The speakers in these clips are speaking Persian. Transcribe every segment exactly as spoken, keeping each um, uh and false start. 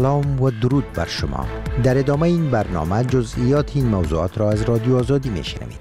سلام و درود بر شما. در ادامه این برنامه جزئیات این موضوعات را از رادیو آزادی میشنوید.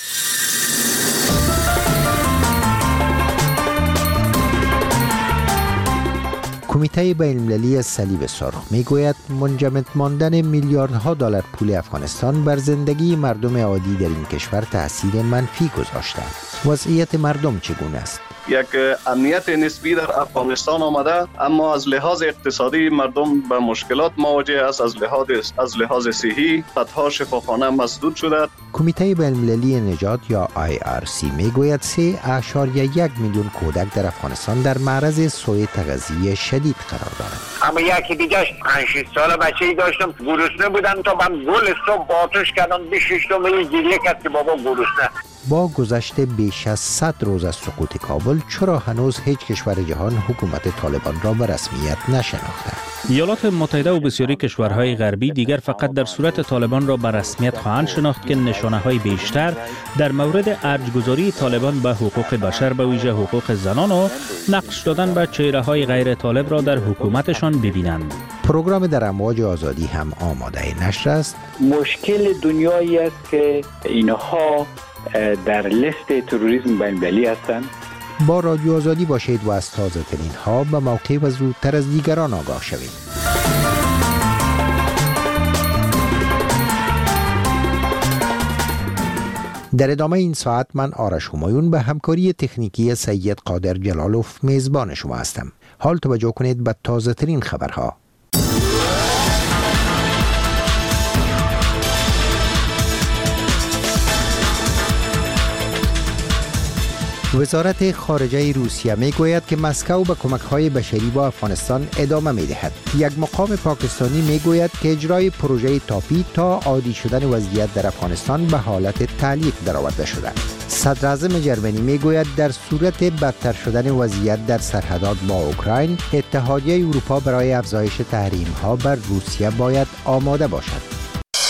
کمیته بین‌المللی صلیب سرخ میگوید منجمد ماندن میلیاردها دلار پول افغانستان بر زندگی مردم عادی در این کشور تأثیر منفی گذاشته. وضعیت مردم چگونه است؟ یک امنیت نسبی در افغانستان آمده، اما از لحاظ اقتصادی مردم به مشکلات مواجه است. از لحاظ از لحاظ صحی صدها شفاخانه مسدود شده. کمیته بین‌المللی نجات یا آی آر سی میگوید سه اشاریه یک میلیون کودک در افغانستان در معرض سوء تغذیه شدید قرار دارند. اما یکی دیگه پنج شش ساله بچه‌ای داشتم گرسنه بودن تا من گل صبح آتش کردم بیش تا میلی گریه کرد که بابا گرسنه. با گذشت بیش از صد روز از سقوط کابل، چرا هنوز هیچ کشور جهان حکومت طالبان را به رسمیت نشناخته؟ ایالات متحده و بسیاری کشورهای غربی دیگر فقط در صورت طالبان را به رسمیت خواهند شناخت که نشانه‌های بیشتر در مورد ارجگذاری طالبان به حقوق بشر، به ویژه حقوق زنان و نقش دادن به چهره‌های غیر طالب را در حکومتشان ببینند. پروگرام در امواج آزادی هم آماده نشر است. مشکل دنیایی است که اینها در لیست تروریسم بین‌المللی هستند. با رادیو آزادی باشید و از تازه ترین ها به موقع و زودتر از دیگران آگاه شوید. در ادامه این ساعت من آرش همایون به همکاری تکنیکی سید قادر جلالوف میزبان شما هستم. حال توجه کنید به تازه ترین خبرها. وزارت خارجه روسیه میگوید که مسکو به کمک‌های بشری با افغانستان ادامه می‌دهد. یک مقام پاکستانی میگوید که اجرای پروژه تاپی تا عادی شدن وضعیت در افغانستان به حالت تعلیق درآورده شده. صدر اعظم جرمنی میگوید در صورت بدتر شدن وضعیت در سرحدات با اوکراین، اتحادیه اروپا برای افزایش تحریم‌ها بر روسیه باید آماده باشد.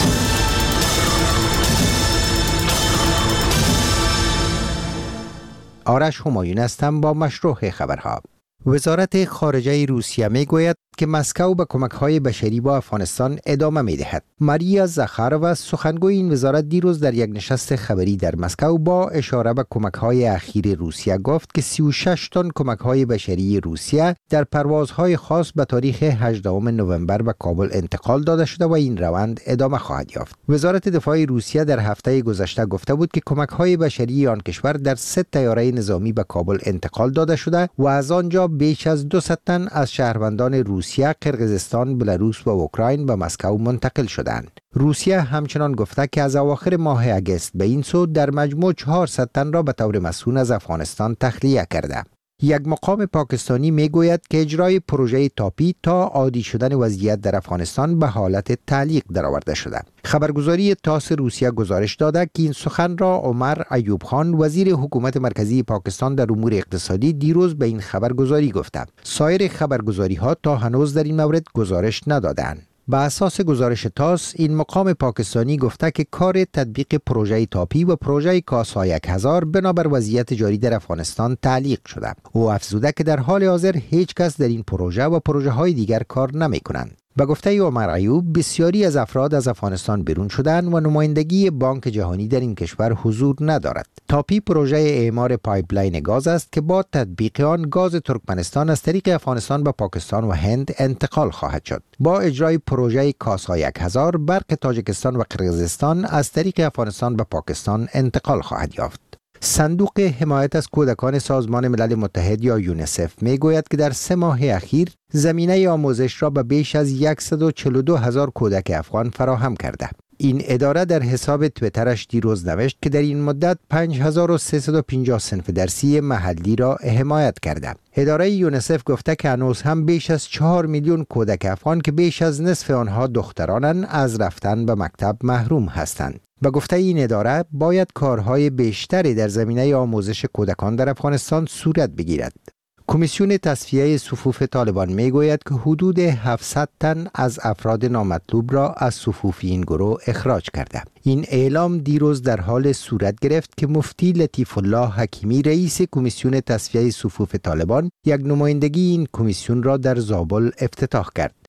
آرش همایون هستم با مشروع خبرها. وزارت خارجه روسیه میگوید که مسکو به کمک‌های بشری با افغانستان ادامه می‌دهد. ماریا زاخاروا سخنگوی این وزارت دیروز در یک نشست خبری در مسکو با اشاره به کمک‌های اخیر روسیه گفت که سی و شش تن کمک‌های بشری روسیه در پروازهای خاص به تاریخ هجدهم نوامبر به کابل انتقال داده شده و این روند ادامه خواهد یافت. وزارت دفاع روسیه در هفته گذشته گفته بود که کمک‌های بشری آن کشور در سه طیاره نظامی به کابل انتقال داده شده و از آنجا بیش از دویست تن از شهروندان روسیه، قرقیزستان، بلاروس و اوکراین به مسکو منتقل شدند. روسیه همچنان گفته که از اواخر ماه اگست به این سو در مجموع چهارصد تن را به طور مسئول از افغانستان تخلیه کرده. یک مقام پاکستانی میگوید که اجرای پروژه تاپی تا عادی شدن وضعیت در افغانستان به حالت تعلیق درآورده شده. خبرگزاری تاس روسیه گزارش داده که این سخن را عمر ایوب خان، وزیر حکومت مرکزی پاکستان در امور اقتصادی، دیروز به این خبرگزاری گفته. سایر خبرگزاری ها تا هنوز در این مورد گزارش ندادند. به اساس گزارش تاس، این مقام پاکستانی گفته که کار تطبیق پروژه تاپی و پروژه کاسا یک هزار بنابر وضعیت جاری در افغانستان تعلیق شده. او افزوده که در حال حاضر هیچ کس در این پروژه و پروژه های دیگر کار نمی کنند. به گفته عمر ایوب، بسیاری از افراد از افغانستان بیرون شدند و نمایندگی بانک جهانی در این کشور حضور ندارد. تاپی پروژه اعمار پایپلاین گاز است که با تطبیق آن گاز ترکمنستان از طریق افغانستان به پاکستان و هند انتقال خواهد شد. با اجرای پروژه کاسا یک هزار، برق تاجیکستان و قرقیزستان از طریق افغانستان به پاکستان انتقال خواهد یافت. صندوق حمایت از کودکان سازمان ملل متحد یا یونیسف میگوید که در سه ماه اخیر زمینه آموزش را به بیش از صد و چهل و دو هزار کودک افغان فراهم کرده. این اداره در حساب تویترش دیروز نوشت که در این مدت پنج هزار و سیصد و پنجاه صنف درسی محلی را حمایت کرده. اداره یونیسف گفته که هنوز هم بیش از چهار میلیون کودک افغان که بیش از نصف آنها دخترانند از رفتن به مکتب محروم هستند. به گفته این اداره باید کارهای بیشتری در زمینه آموزش کودکان در افغانستان صورت بگیرد. کمیسیون تصفیه صفوف طالبان میگوید که حدود هفتصد تن از افراد نامطلوب را از صفوف این گروه اخراج کرده. این اعلام دیروز در حال صورت گرفت که مفتی لطیف الله حکیمی، رئیس کمیسیون تصفیه صفوف طالبان، یک نمایندگی این کمیسیون را در زابل افتتاح کرد.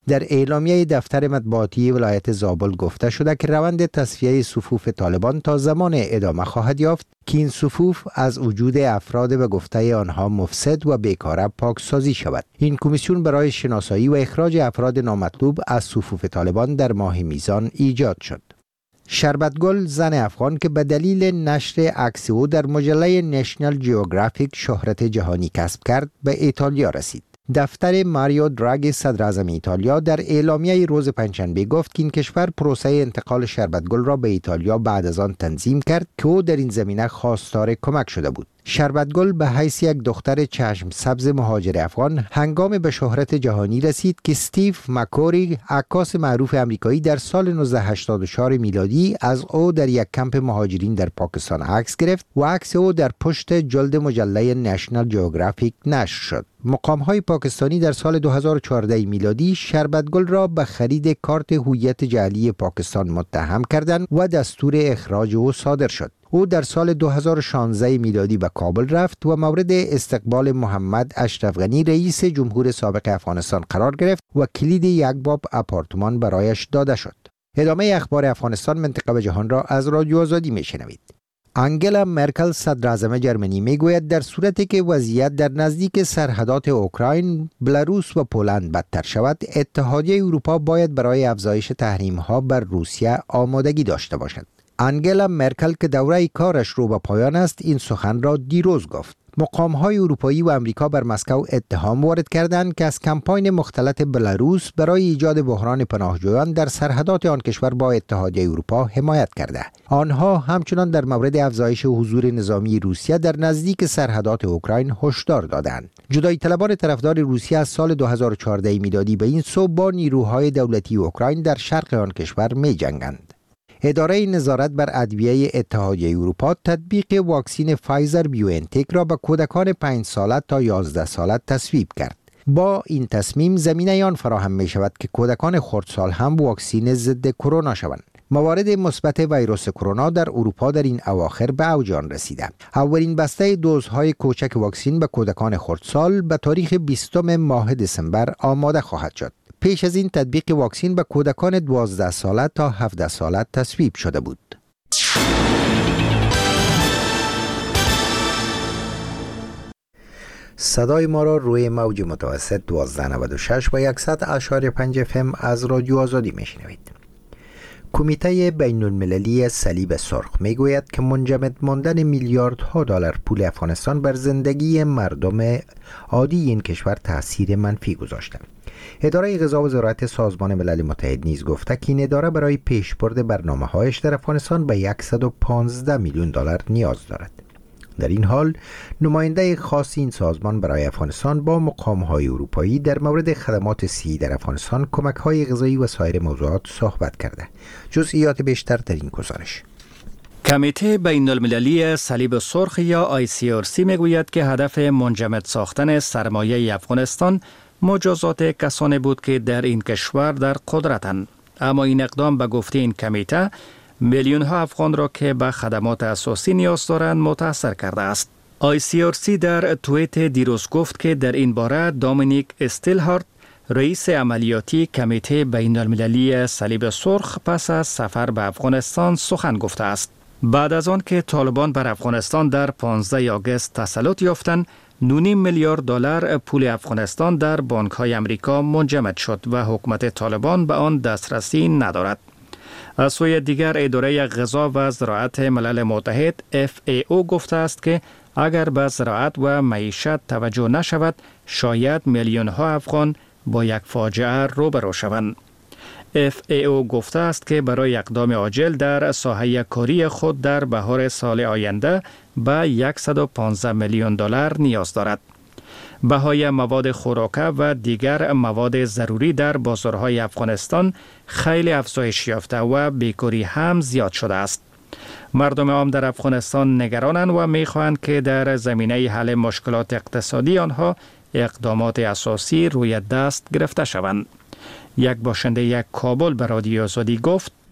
در اعلامیه دفتر مطبوعاتی ولایت زابل گفته شده که روند تصفیه صفوف طالبان تا زمان ادامه خواهد یافت که این صفوف از وجود افراد به گفته آنها مفسد و بیکاره پاکسازی شود. این کمیسیون برای شناسایی و اخراج افراد نامطلوب از صفوف طالبان در ماه میزان ایجاد شد. شربتگل، زن افغان که به دلیل نشر عکس او در مجله نشنال جیوگرافیک شهرت جهانی کسب کرد، به ایتالیا رسید. دفتر ماریو دراگی صدر اعظم ایتالیا در اعلامیه روز پنجشنبه گفت که این کشور پروسه انتقال شربتگل را به ایتالیا بعد از آن تنظیم کرد که او در این زمینه خواستار کمک شده بود. شربتگل به حیث یک دختر چشم سبز مهاجر افغان هنگام به شهرت جهانی رسید که استیو مکوری، عکاس معروف امریکایی، در سال نوزده هشتاد و چهار میلادی از او در یک کمپ مهاجرین در پاکستان عکس گرفت و عکس او در پشت جلد مجله نشنال جیوگرافیک نشر شد. مقام‌های پاکستانی در سال دو هزار و چهارده میلادی شربتگل را به خرید کارت هویت جعلی پاکستان متهم کردند و دستور اخراج او صادر شد. او در سال دو هزار و شانزده میلادی به کابل رفت و مورد استقبال محمد اشرف غنی رئیس جمهور سابق افغانستان قرار گرفت و کلید یک باب آپارتمان برایش داده شد. ادامه اخبار افغانستان، منطقه و جهان را از رادیو آزادی میشنوید. انگلا مرکل صدر اعظم جرمنی میگوید در صورتی که وضعیت در نزدیک سرحدات اوکراین، بلاروس و پولند بدتر شود، اتحادیه اروپا باید برای افزایش تحریم‌ها بر روسیه آمادگی داشته باشد. انگلا مرکل که دوره کارش رو به پایان است، این سخن را دیروز گفت. مقام‌های اروپایی و امریکا بر مسکو اتهام وارد کردند که از کمپاین مختلط بلاروس برای ایجاد بحران پناهجویان در سرحدات آن کشور با اتحادیه اروپا حمایت کرده. آنها همچنان در مورد افزایش حضور نظامی روسیه در نزدیک سرحدات اوکراین هشدار دادند. جدایی طلبان طرفدار روسیه از سال دو هزار و چهارده میلادی به این سو با نیروهای دولتی اوکراین در شرق آن کشور می‌جنگند. اداره نظارت بر ادویه اتحادیه اروپا تطبیق واکسین فایزر بیوانتک را به کودکان پنج ساله تا یازده ساله تصویب کرد. با این تصمیم زمینه آن فراهم می شود که کودکان خردسال هم واکسین ضد کرونا شوند. موارد مثبت ویروس کرونا در اروپا در این اواخر به اوج آن رسیده. اولین بسته دوزهای کوچک واکسین به کودکان خردسال به تاریخ بیستم ماه دسامبر آماده خواهد شد. پیش از این تطبیق واکسین به کودکان دوازده ساله تا هفده ساله تصویب شده بود. صدای ما را روی موج متوسط دوازده نود و شش و صد اشاری پنج اف ام از رادیو آزادی میشنوید. کمیته بین المللی صلیب سرخ میگوید که منجمد ماندن میلیاردها دلار پول افغانستان بر زندگی مردم عادی این کشور تأثیر منفی گذاشته. اداره غذا و زراعت سازمان ملل متحد نیز گفته که این اداره برای پیشبرد برنامه‌هایش در افغانستان به صد و پانزده میلیون دلار نیاز دارد. در این حال نماینده خاص این سازمان برای افغانستان با مقام‌های اروپایی در مورد خدمات صحی در افغانستان، کمک‌های غذایی و سایر موضوعات صحبت کرده. جزئیات بیشتر در این گزارش. کمیته بین المللی صلیب سرخ یا آی سی آر سی میگوید که هدف منجمد ساختن سرمایه افغانستان مجازات کسانی بود که در این کشور در قدرتند. اما این اقدام به گفته این کمیته میلیون ها افغان را که به خدمات اساسی نیاز دارند متاثر کرده است. آی سی آر سی در توییت دیروز گفت که در این باره دامینیک استیلهارت، رئیس عملیاتی کمیته بین المللی صلیب سرخ، پس از سفر به افغانستان سخن گفته است. بعد از آن که طالبان بر افغانستان در پانزده آگوست تسلط یافتند، نیم میلیارد دلار پول افغانستان در بانک‌های امریکا منجمد شد و حکومت طالبان به آن دسترسی ندارد. از سوی دیگر اداره غذا و زراعت ملل متحد اف ای او گفته است که اگر به زراعت و معیشت توجه نشود، شاید میلیون ها افغان با یک فاجعه روبرو شوند. اف ای او گفته است که برای اقدام عاجل در ساحه کاری خود در بهار سال آینده به صد و پانزده میلیون دلار نیاز دارد. بهای مواد خوراکه و دیگر مواد ضروری در بازارهای افغانستان خیلی افزایش یافته و بیکاری هم زیاد شده است. مردم عام در افغانستان نگرانند و می‌خواهند که در زمینه حل مشکلات اقتصادی آنها اقدامات اساسی روی دست گرفته شوند. یک باشنده یک کابل به رادیو آزادی گفت: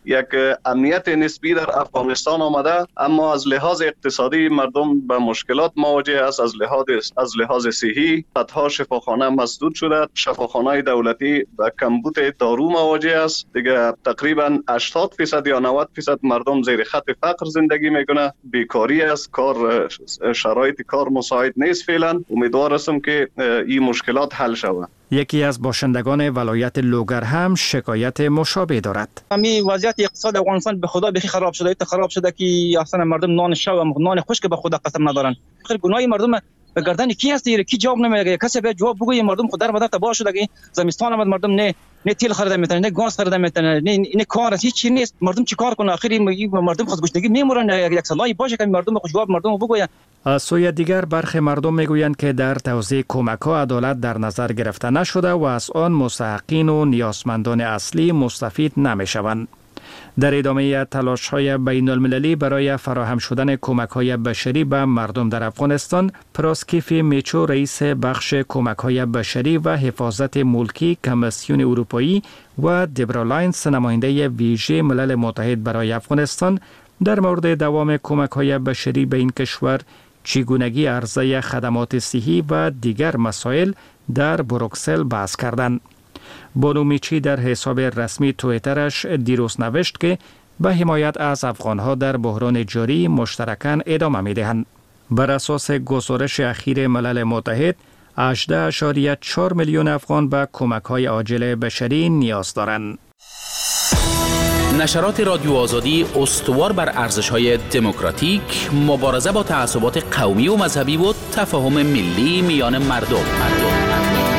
یک امنیت نسبی در افغانستان آمده، اما از لحاظ اقتصادی مردم به مشکلات مواجه است. از لحاظ از لحاظ صحی صدها شفاخانه مسدود شده، شفاخانه‌های دولتی به کمبود دارو مواجه است. دیگه تقریبا هشتاد درصد یا نود درصد مردم زیر خط فقر زندگی میکنه. بیکاری است، کار شرایط کار مساعد نیست. فعلا امیدوار هستم که این مشکلات حل شود. یکی از باشندگان ولایت لوگر هم شکایت مشابه دارد. همین وضعیت اقتصاد افغانستان به خدا بخی خراب شده، ایت خراب شده که اصلا مردم نان شو و نان خشک به خدا قسم ندارن. خیر گناه مردم به گردن کی هست؟ کی جواب نمیگه؟ کسی به جواب بگه. مردم خود در بدر تباه شده که زمستان آمد، مردم نه نه تیل خرید میتونه، نه گاز خرید میتونه، نه نه کار هیچ چیز نیست. مردم چیکار کنه؟ آخری مردم خود گشتگی میمورن. یک سالای باشه که مردم خود جواب مردم بگه. از سوی دیگر برخی مردم میگویند که در توزیع کمک‌ها عدالت در نظر گرفته نشده و از آن مستحقین و نیازمندان اصلی مستفید نمیشوند. در ادامه تلاش‌های بین المللی برای فراهم شدن کمک‌های بشری به مردم در افغانستان، پراسکیفی میچو رئیس بخش کمک‌های بشری و حفاظت ملکی کمیسیون اروپایی و دبرا لاینز نماینده ویژه ملل متحد برای افغانستان در مورد دوام کمک‌های بشری به این کشور، چگونگی عرضه خدمات صحی و دیگر مسائل در بروکسل بحث کردند. بانو میچی در حساب رسمی توییترش دیروز نوشت که به حمایت از افغانها در بحران جاری مشترکاً ادامه می‌دهند. بر اساس گزارش اخیر ملل متحد، هجده اشاریه چهار میلیون افغان به کمک‌های عاجل بشری نیاز دارند. نشرات رادیو آزادی استوار بر ارزش‌های دموکراتیک، مبارزه با تعصبات قومی و مذهبی و تفاهم ملی میان مردم. مردم.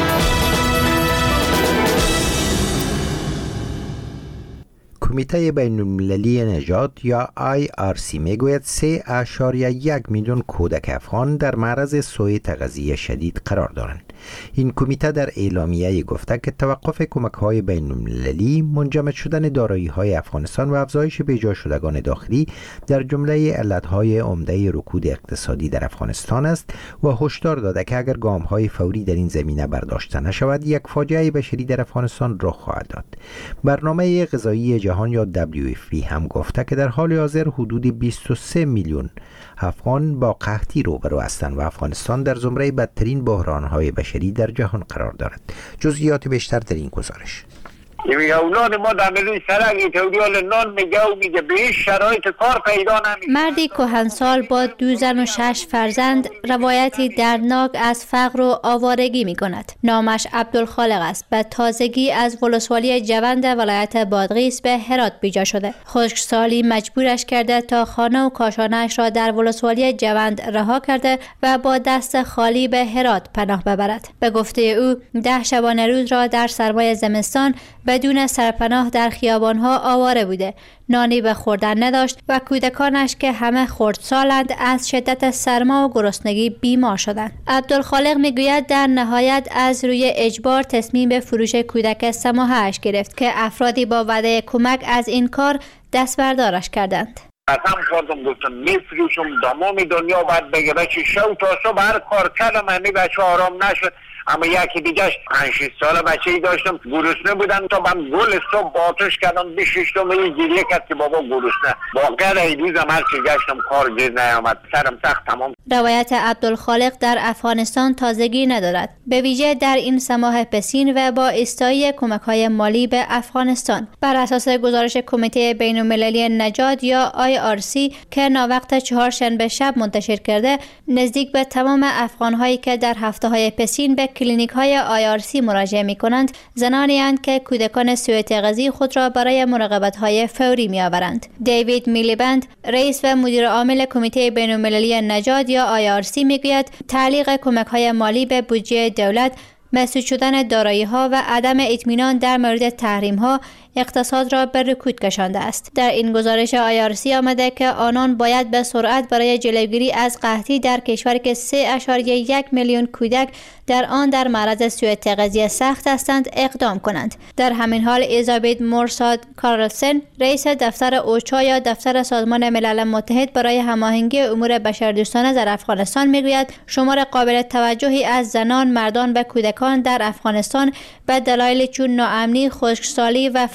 کمیته بین المللی نژاد یا آی آر سی میگوید سه اشاریه یک میلیون کودک افغان در معرض سوء تغذیه شدید قرار دارند. این کمیته در اعلامیه گفته که توقف کمک‌های بین المللی، منجمد شدن دارایی‌های افغانستان و افزایش بیجا شدگان داخلی در جمله علت‌های عمده رکود اقتصادی در افغانستان است و هشدار داده که اگر گام‌های فوری در این زمینه برداشته نشود، یک فاجعه بشری در افغانستان رخ خواهد داد. برنامه غذایی جهان یا دبلیو اف پی هم گفته که در حال حاضر حدود بیست و سه میلیون افغان با قحطی روبرو هستند و افغانستان در زمره بدترین بحران‌های بشری در جهان قرار دارد. جزئیات بیشتر در این گزارش. میگه اولاد ما در ملی سرک تولیال نان میگه و میگه به هیچ شرایط کار پیدا نمیشه. مردی کهنسال با دو زن و شش فرزند روایتی دردناک از فقر و آوارگی میکند. نامش عبدالخالق است. به تازگی از ولسوالی جوند ولایت بادغیس به هرات بیجا شده. خشکسالی مجبورش کرده تا خانه و کاشانه‌اش را در ولسوالی جوند رها کرده و با دست خالی به هرات پناه ببرد. به گفته او ده شبانه روز را در سرمای زمستان بدون سرپناه در خیابانها آواره بوده، نانی به خوردن نداشت و کودکانش که همه خردسالند از شدت سرما و گرسنگی بیمار شدند. عبدالخالق میگوید در نهایت از روی اجبار تصمیم به فروش کودک سماحه‌اش گرفت که افرادی با وعده کمک از این کار دست بردارش کردند. قسم خوردم گفتم میفروشم تمام دنیا باید بگه بچه شو تا صبح هر کار کردم همی بچه آرام نشد. اما یکی دیگهش پنج شش ساله بچه‌ای داشتم گرسنه بودن تا من گل صبح با آتش کردم بیست و شش تا می گریه کرد که بابا گرسنه. واقعا ایدوزم هر چی گشتم کار گیر نیامد، سرم سخت تمام. روایت عبدالخالق در افغانستان تازگی ندارد، به ویژه در این سماح پسین و با استایی کمک‌های مالی به افغانستان. بر اساس گزارش کمیته بین‌المللی نژاد یا آی آر سی که ناوقت چهارشنبه شب منتشر کرده، نزدیک به تمام افغان‌هایی که در هفته‌های پسین به کلینیک‌های آی آر سی مراجعه می‌کنند زنانی اند که کودکان سوء تغذیه خود را برای مراقبت‌های فوری می‌آورند. دیوید میلیبند، رئیس و مدیر عامل کمیته بین‌المللی نژاد یا آی آر سی میگوید تعلیق کمک‌های مالی به بودجه دولت، مسدود شدن دارایی‌ها و عدم اطمینان در مورد تحریم‌ها اقتصاد را به رکود کشانده است. در این گزارش آی آر سی آمده که آنان باید به سرعت برای جلوگیری از قحطی در کشوری که سه اشاریه یک میلیون کودک در آن در معرض سوء تغذیه سخت هستند اقدام کنند. در همین حال ایزابت مورساد کارلسن، رئیس دفتر اوچا یا دفتر سازمان ملل متحد برای هماهنگی امور بشردوستانه در افغانستان میگوید شمار قابل توجهی از زنان، مردان و کودکان در افغانستان به دلایل چون ناامنی، خشکسالی و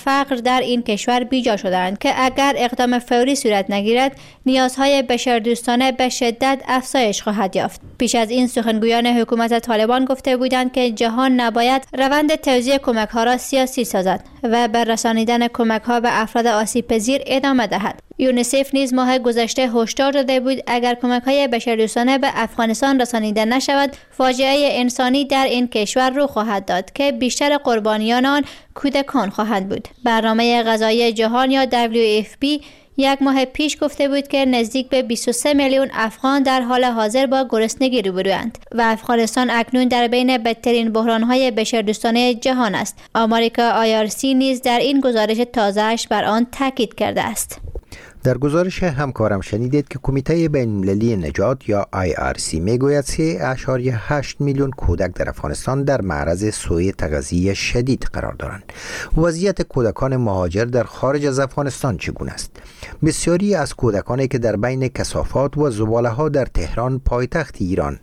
فقر در این کشور بیجا شدند که اگر اقدام فوری صورت نگیرد نیازهای بشردوستانه به شدت افزایش خواهد یافت. پیش از این سخنگویان حکومت طالبان گفته بودند که جهان نباید روند توزیع کمک‌ها را سیاسی سازد و به رسانیدن کمک‌ها به افراد آسیب‌پذیر ادامه دهد. یونیسف نیز ماه گذشته هشدار داده بود اگر کمک‌های بشردوستانه به افغانستان رسانیده نشود، فاجعه انسانی در این کشور رخ خواهد داد که بیشتر قربانیان آن کودکان خواهند بود. برنامه غذایی جهان یا دبلیو اف پی یک ماه پیش گفته بود که نزدیک به بیست و سه میلیون افغان در حال حاضر با گرسنگی روبرویند و افغانستان اکنون در بین بدترین بحران‌های بشردوستانه جهان است. آمریکا آی آر سی نیز در این گزارش تازه‌اش بر آن تاکید کرده است. در گزارش همکارم شنیدید که کمیته بین‌المللی نجات یا آی آر سی میگوید سه ممیز هشت میلیون کودک در افغانستان در معرض سوء تغذیه شدید قرار دارند. وضعیت کودکان مهاجر در خارج از افغانستان چگونه است؟ بسیاری از کودکانی که در بین کثافات و زباله‌ها در تهران پایتخت ایران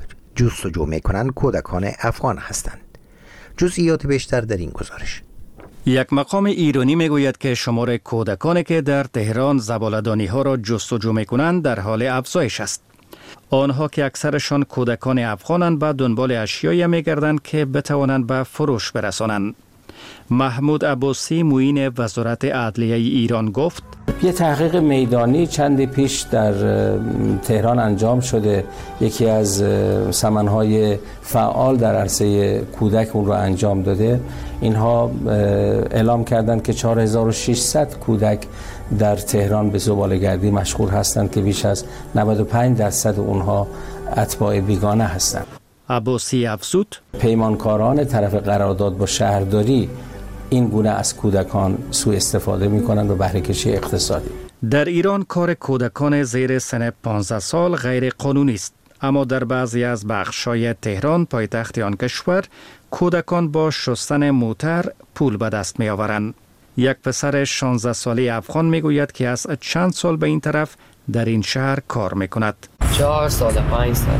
جستجو می‌کنند کودکان افغان هستند. جزئیات بیشتر در این گزارش. یک مقام ایرانی میگوید که شمار کودکانی که در تهران زباله‌دانی ها را جستجو میکنند در حال افزایش است. آنها که اکثرشان کودکان افغانند به دنبال اشیایی میگردند که بتوانند به فروش برسانند. محمود عباسی معین وزارت عدلیه ایران گفت: یه تحقیق میدانی چندی پیش در تهران انجام شده. یکی از سمنهای فعال در عرصه کودک اون رو انجام داده. اینها اعلام کردند که چهار هزار و ششصد کودک در تهران به زباله‌گردی مشغول هستند که بیش از نود و پنج درصد اونها اتباع بیگانه هستند. عباسی افزود: پیمانکاران طرف قرارداد با شهرداری این گونه از کودکان سوء استفاده می کنند و بهره کشی اقتصادی. در ایران کار کودکان زیر سن پانزده سال غیر قانونی است، اما در بعضی از بخش‌های تهران پایتخت آن کشور کودکان با شستن موتر پول به دست می آورند. یک پسر شانزده ساله افغان می گوید که از چند سال به این طرف در این شهر کار می کند. چهار سال، پنج سال،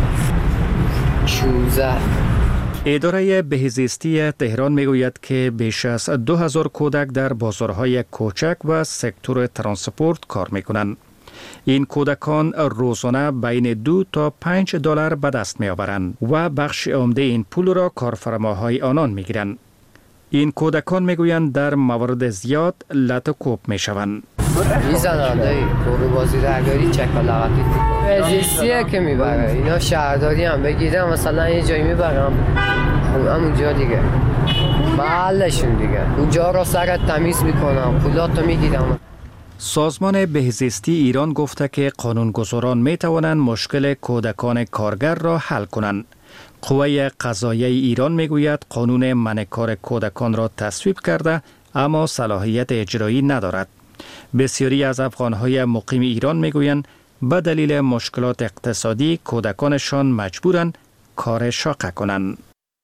شوزه. اداره بهزیستی تهران میگوید که بیش از دو هزار کودک در بازارهای کوچک و سکتور ترانسپورت کار میکنند. این کودکان روزانه بین دو تا پنج دلار به دست میآورند و بخش عمده این پول را کارفرماهای آنان میگیرند. این کودکان میگویند در موارد زیاد لط و کوب میشوند. میزنند ای کورو بازی درگاری چکالاقی بهزیستیه که میبره. اینا شهرداری هم بگیرم مثلا یه جایی میبرم همونجا دیگه محلشون دیگه اونجا را سرت تمیز میکنم پولاتو میگیرم. سازمان بهزیستی ایران گفته که قانونگذاران میتوانند مشکل کودکان کارگر را حل کنند. قوه قضاییه ایران میگوید قانون منع کار کودکان را تصویب کرده اما صلاحیت اجرایی ندارد. بسیاری از افغانهای مقیم ایران میگویند به دلیل مشکلات اقتصادی کودکانشان مجبورند کار شاقه کنند.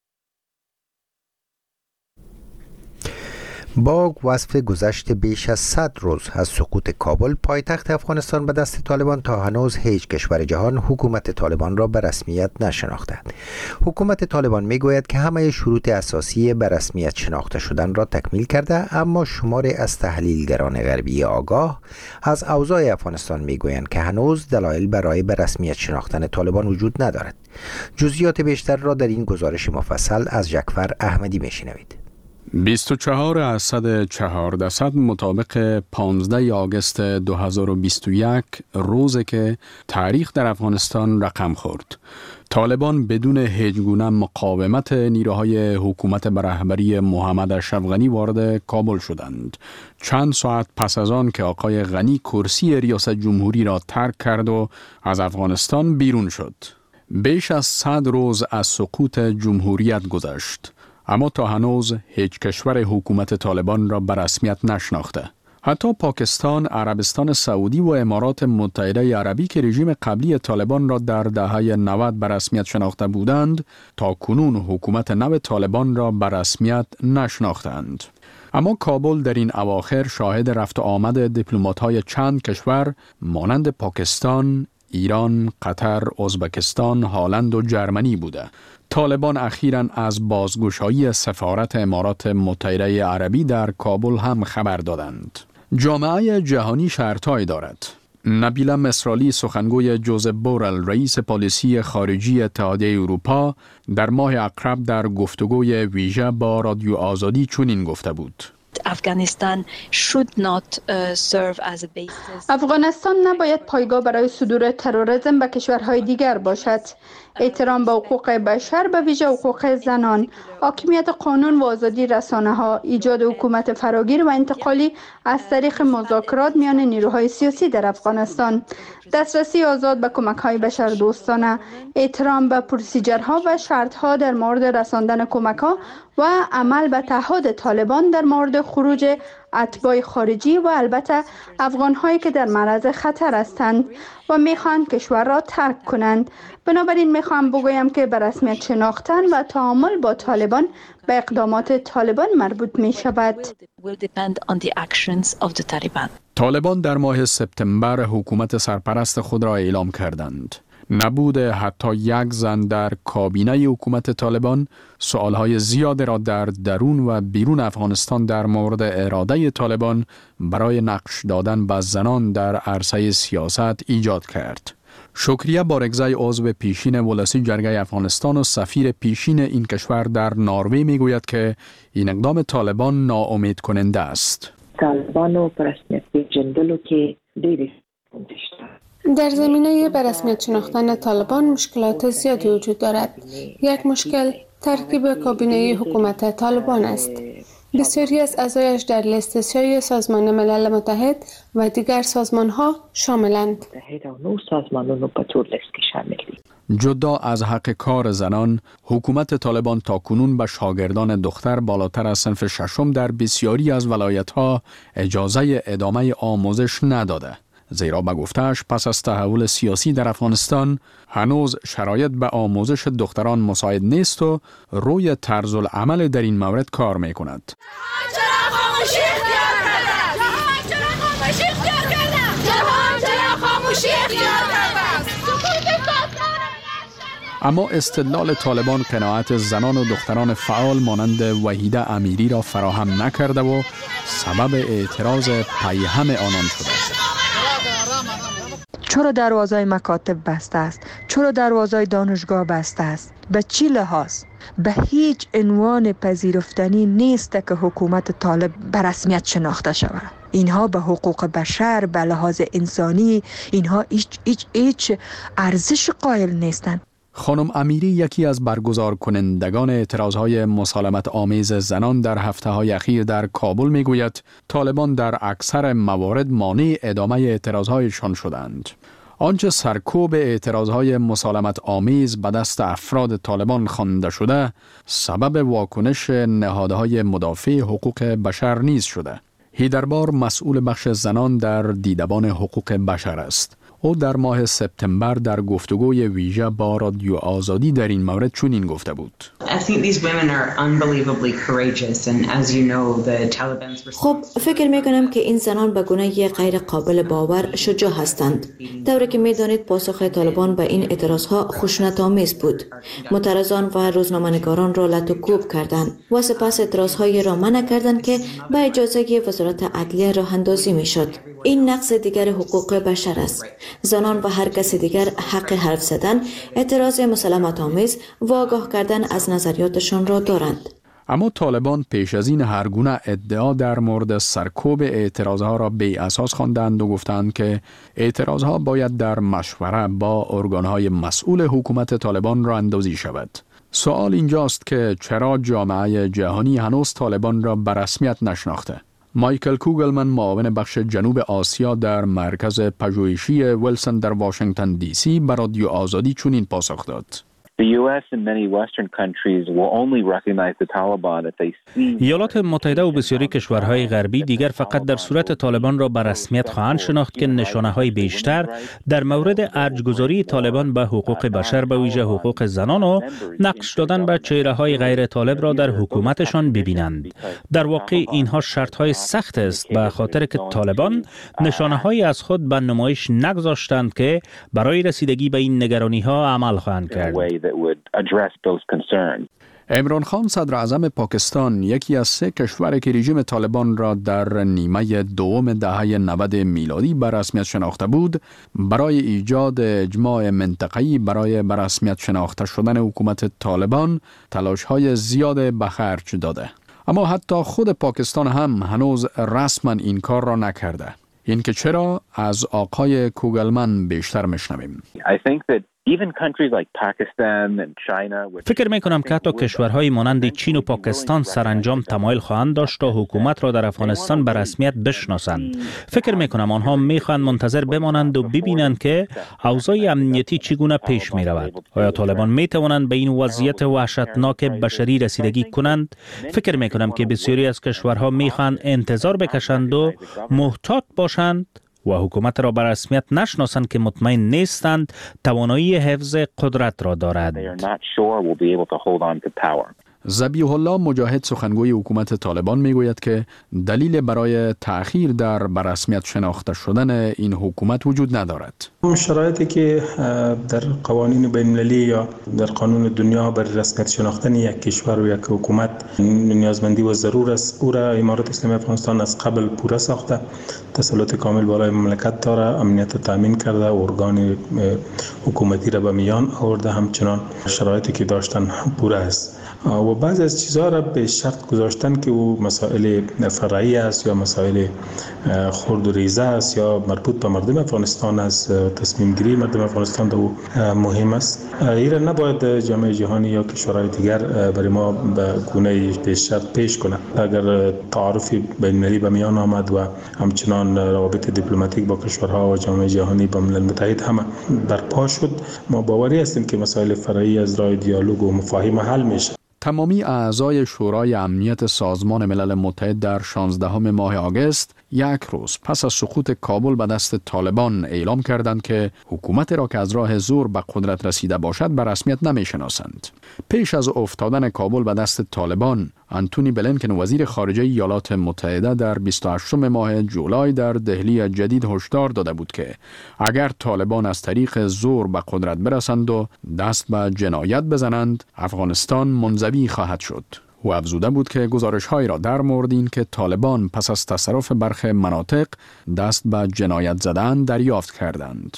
با وصف گذشت بیش از صد روز از سقوط کابل پایتخت افغانستان به دست طالبان تا هنوز هیچ کشور جهان حکومت طالبان را به رسمیت نشناخته. حکومت طالبان میگوید که همه شروط اساسی به رسمیت شناخته شدن را تکمیل کرده، اما شماری از تحلیلگران غربی آگاه از اوضاع افغانستان میگویند که هنوز دلایل برای به رسمیت شناختن طالبان وجود ندارد. جزئیات بیشتر را در این گزارش مفصل از جعفر احمدی میشنوید. بیست و چهار از صد چهار درصد مطابق پانزده آگوست دو هزار و بیست و یک روزی که تاریخ در افغانستان رقم خورد. طالبان بدون هیچ گونه مقاومت نیروهای حکومت به رهبری محمد اشرف غنی وارد کابل شدند. چند ساعت پس از آن که آقای غنی کرسی ریاست جمهوری را ترک کرد و از افغانستان بیرون شد. بیش از صد روز از سقوط جمهوریت گذشت، اما تا هنوز هیچ کشور حکومت طالبان را به رسمیت نشناخته. حتی پاکستان، عربستان سعودی و امارات متحده عربی که رژیم قبلی طالبان را در دهه نود به رسمیت شناخته بودند، تا کنون حکومت نو طالبان را به رسمیت نشناختند. اما کابل در این اواخر شاهد رفت و آمد دیپلمات‌های چند کشور مانند پاکستان، ایران، قطر، ازبکستان، هلند و جرمنی بوده. طالبان اخیراً از بازگشایی سفارت امارات متحده عربی در کابل هم خبر دادند. جامعه جهانی شرطه‌ای دارد. نبیله مصرالی سخنگوی جوزف بورل رئیس پالیسی خارجی اتحادیه اروپا در ماه اقرب در گفتگوی ویژه با رادیو آزادی چنین گفته بود: افغانستان should not uh, serve as a basis. افغانستان نباید پایگاه برای صدور تروریسم به کشورهای دیگر باشد. احترام به حقوق بشر، به ویژه حقوق زنان، حاکمیت قانون و آزادی رسانه ها، ایجاد حکومت فراگیر و انتقالی از طریق مذاکرات میان نیروهای سیاسی در افغانستان، دسترسی آزاد به کمک های بشر دوستانه، احترام به پروسیجرها و شرط ها در مورد رساندن کمک ها و عمل به تعهد طالبان در مورد خروج اتباع خارجی و البته افغان هایی که در معرض خطر هستند و میخوان کشور را ترک کنند. بنابراین میخوام بگویم که به رسمیت شناختن و تعامل با طالبان به اقدامات طالبان مربوط می شود. طالبان در ماه سپتامبر حکومت سرپرست خود را اعلام کردند. نبود حتی یک زن در کابینه حکومت طالبان سوالهای زیاد را در درون و بیرون افغانستان در مورد اراده طالبان برای نقش دادن به زنان در عرصه سیاست ایجاد کرد. شکریه بارگزای عضو پیشین ولسی جرگه افغانستان و سفیر پیشین این کشور در نروژ میگوید که این اقدام طالبان ناامید کننده است. طالبانو پر رسمیت پیژندلو که ډېرې در زمینه به رسمیت شناختن طالبان مشکلات زیادی وجود دارد. یک مشکل ترکیب کابینه حکومت طالبان است. بسیاری از اعضایش در لیست سیاه سازمان ملل متحد و دیگر سازمان‌ها شاملند. جدا از حق کار زنان، حکومت طالبان تاکنون به شاگردان دختر بالاتر از صنف ششم در بسیاری از ولایت‌ها اجازه ادامه آموزش نداده. زیرا به گفته‌اش پس از تحول سیاسی در افغانستان هنوز شرایط به آموزش دختران مساعد نیست و روی طرز العمل در این مورد کار می کند. اما استدلال طالبان قناعت زنان و دختران فعال مانند وحیده امیری را فراهم نکرده و سبب اعتراض پیهم آنان شده است. چرا دروازه مکاتب بسته است؟ چرا دروازه دانشگاه بسته است؟ به چی لحاظ؟ به هیچ عنوان پذیرفتنی نیست که حکومت طالب به رسمیت شناخته شود. اینها به حقوق بشر، به لحاظ انسانی، اینها هیچ هیچ هیچ ارزش قائل نیستند. خانم امیری یکی از برگزار کنندگان اعتراضهای مسالمت آمیز زنان در هفته‌های اخیر در کابل میگوید طالبان در اکثر موارد مانع ادامه اعتراضهایشان شدند. آنچه سرکوب اعتراضهای مسالمت آمیز به دست افراد طالبان خوانده شده سبب واکنش نهادهای مدافع حقوق بشر نیز شده. هیدربار مسئول بخش زنان در دیدبان حقوق بشر است. او در ماه سپتامبر در گفتگوی ویژه با رادیو آزادی در این مورد چنین گفته بود: خب فکر میکنم که این زنان به گونه غیر قابل باور شجاع هستند. طوری که میدانید پاسخ طالبان به این اعتراضها خشونت آمیز بود. معترضان و روزنامه‌نگاران را لط و کوب کردند و سپس اعتراضهای را منع کردند که با اجازه وزارت عدلیه راه اندازی میشد. این نقض دیگر حقوق بشر است. زنان و هر کس دیگر حق حرف زدن، اعتراض مسالمت آمیز و آگاه کردن از نظریاتشان را دارند. اما طالبان پیش از این هر گونه ادعا در مورد سرکوب اعتراضها را بی اساس خواندند و گفتند که اعتراضها باید در مشوره با ارگانهای مسئول حکومت طالبان را اندازی شود. سوال اینجاست که چرا جامعه جهانی هنوز طالبان را به رسمیت نشناخته؟ مایکل کوگلمن معاون بخش جنوب آسیا در مرکز پژوهشی ویلسون در واشنگتن دی سی به رادیو آزادی چنین پاسخ داد: ایالات متحده و بسیاری کشورهای غربی دیگر فقط در صورت طالبان را به رسمیت خواهند شناخت که نشانه‌های بیشتر در مورد ارجگذاری طالبان به حقوق بشر به ویژه حقوق زنان و نقش دادن به چهره‌های غیر طالب را در حکومتشان ببینند. در واقع اینها شرط‌های سخت است به خاطر که طالبان نشانه‌هایی از خود به نمایش نگذاشتند که برای رسیدگی به این نگرانی‌ها عمل خواهند کرد. عمران خان صدر اعظم پاکستان یکی از سه کشوری که رژیم طالبان را در نیمه دوم دهه نود میلادی به رسمیت شناخته بود، برای ایجاد اجماع منطقه‌ای برای به رسمیت شناخته شدن حکومت طالبان تلاش‌های زیاد به خرج داده. اما حتی خود پاکستان هم هنوز رسما این کار را نکرده. این که چرا؟ از آقای کوگلمن بیشتر میشنویم. فکر می کنم که حتی کشورهای مانند چین و پاکستان سرانجام تمایل خواهند داشت تا حکومت را در افغانستان به رسمیت بشناسند. فکر می کنم آنها می خواهند منتظر بمانند و ببینند که اوضاع امنیتی چگونه پیش می رود. آیا طالبان می توانند به این وضعیت وحشتناک بشری رسیدگی کنند؟ فکر می کنم که بسیاری از کشورها می خواهند انتظار بکشند و محتاط باشند و حکومت را به رسمیت نشناسند که مطمئن نیستند توانایی حفظ قدرت را دارد. ذبیح الله مجاهد سخنگوی حکومت طالبان میگوید که دلیل برای تأخیر در به رسمیت شناخته شدن این حکومت وجود ندارد. شرایطی که در قوانین بین المللی یا در قانون دنیا بر رسمیت شناختن یک کشور و یک حکومت نیازمندی و ضرور است. او را امارات اسلامی افغانستان از قبل پوره ساخته، تسلط کامل بالای مملکت داره، امنیت تامین کرده، ارگان حکومتی را به میان آورده، همچنان شرایطی که داشتن پوره است. و بعضی از چیزها را به شرط گذاشتن که او مسائل فرعی است یا مسائل خرد و ریزه است یا مربوط به مردم افغانستان از تصمیم گیری مردم افغانستان دو مهم است. این را نباید جامعه جهانی یا کشورهای دیگر برای ما به گونه به شرط پیش کنه. اگر تعارف بین المللی به میان آمد و همچنان روابط دیپلماتیک با کشورها و جامعه جهانی با ملل متحد هم برپا شد، ما باوری هستیم که مسائل فرعی از راه دیالوگ و مفاهیم حل میشه. تمامی اعضای شورای امنیت سازمان ملل متحد در شانزدهم ماه آگوست یک روز پس از سقوط کابل به دست طالبان اعلام کردند که حکومت را که از راه زور به قدرت رسیده باشد به رسمیت نمی‌شناسند. پیش از افتادن کابل به دست طالبان، آنتونی بلینکن وزیر خارجه ایالات متحده در بیست و هشتم ماه جولای در دهلی جدید هشدار داده بود که اگر طالبان از طریق زور به قدرت برسند و دست به جنایت بزنند، افغانستان منزوی خواهد شد. و افزوده بود که گزارش‌هایی را در مورد این که طالبان پس از تصرف برخی مناطق دست به جنایت زدن دریافت کردند.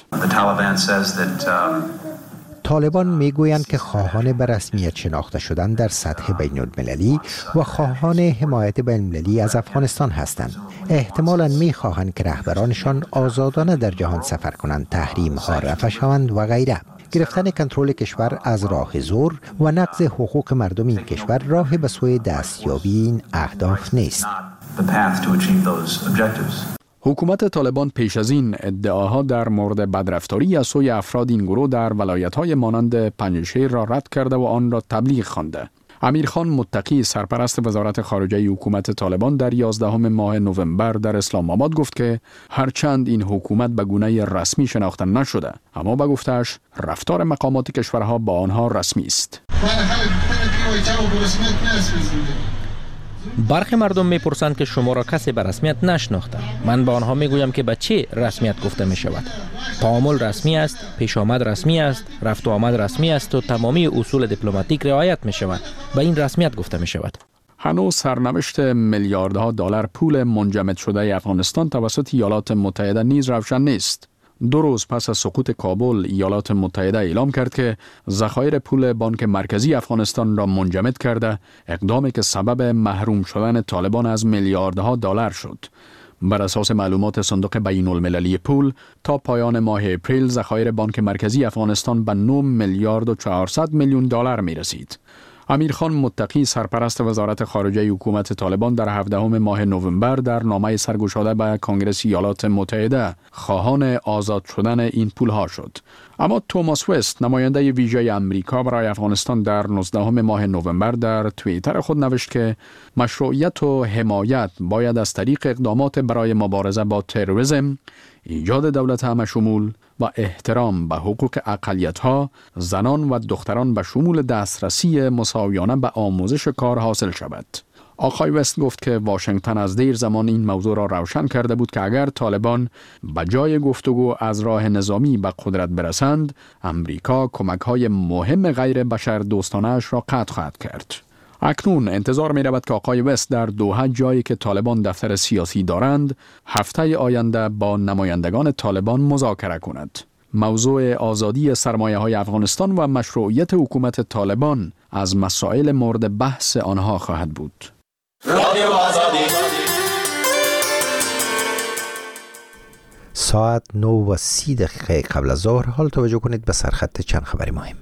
طالبان میگویند که خواهان به رسمیت شناخته شدن در سطح بین المللی و خواهان حمایت بین المللی از افغانستان هستند. احتمالاً میخواهند که رهبرانشان آزادانه در جهان سفر کنند، تحریم ها رفع شوند و غیره. گرفتن کنترل کشور از راه زور و نقض حقوق مردم این کشور راه به سوی دستیابی این اهداف نیست. حکومت طالبان پیش از این ادعاها در مورد بدرفتاری از سوی افراد این گروه در ولایت‌های مانند پنجشیر را رد کرده و آن را تبلیغ خوانده. امیر خان متقی سرپرست وزارت خارجه حکومت طالبان در یازدهم ماه نوامبر در اسلام آباد گفت که هرچند این حکومت به گونه رسمی شناخته نشده، اما به گفتش رفتار مقامات کشورها با آنها رسمی است. برخی مردم میپرسند که شما را کسی به رسمیت نشناخته. من به آنها میگویم که به چه رسمیت گفته می شود؟ تعامل رسمی است، پیش آمد رسمی است، رفت و آمد رسمی است و تمامی اصول دیپلماتیک رعایت می شود. به این رسمیت گفته می شود. هنوز سرنوشت میلیاردها دلار پول منجمد شده افغانستان توسط ایالات متحده نیز روشن نیست. دو روز پس از سقوط کابل، ایالات متحده اعلام کرد که ذخایر پول بانک مرکزی افغانستان را منجمد کرده، اقدامی که سبب محروم شدن طالبان از میلیاردها دلار شد. بر اساس معلومات صندوق بین المللی پول، تا پایان ماه اپریل ذخایر بانک مرکزی افغانستان به نه میلیارد و چهارصد میلیون دلار می رسید. امیرخان متقی سرپرست وزارت خارجه حکومت طالبان در هفدهم ماه نوامبر در نامه سرگشاده به کنگره ایالات متحده خواهان آزاد شدن این پولها شد. اما توماس وست نماینده ویژه امریکا برای افغانستان در نوزدهم ماه نوامبر در توییتر خود نوشت که مشروعیت و حمایت باید از طریق اقدامات برای مبارزه با تروریسم، ایجاد دولت همشمول و احترام به حقوق اقلیت‌ها، زنان و دختران به شمول دسترسی مساویانه به آموزش کار حاصل شود. آقای وست گفت که واشنگتن از دیر زمان این موضوع را روشن کرده بود که اگر طالبان به جای گفتگو از راه نظامی به قدرت برسند، امریکا کمک‌های مهم غیر بشر دوستانه‌اش را قطع خواهد کرد. اکنون انتظار می رود که آقای وست در دوحه، جایی که طالبان دفتر سیاسی دارند، هفته آینده با نمایندگان طالبان مذاکره کند. موضوع آزادی سرمایه های افغانستان و مشروعیت حکومت طالبان از مسائل مورد بحث آنها خواهد بود. رادیو آزادی. ساعت نه و سی دقیقه قبل از ظهر. حال توجه کنید به سرخط چند خبری مهم.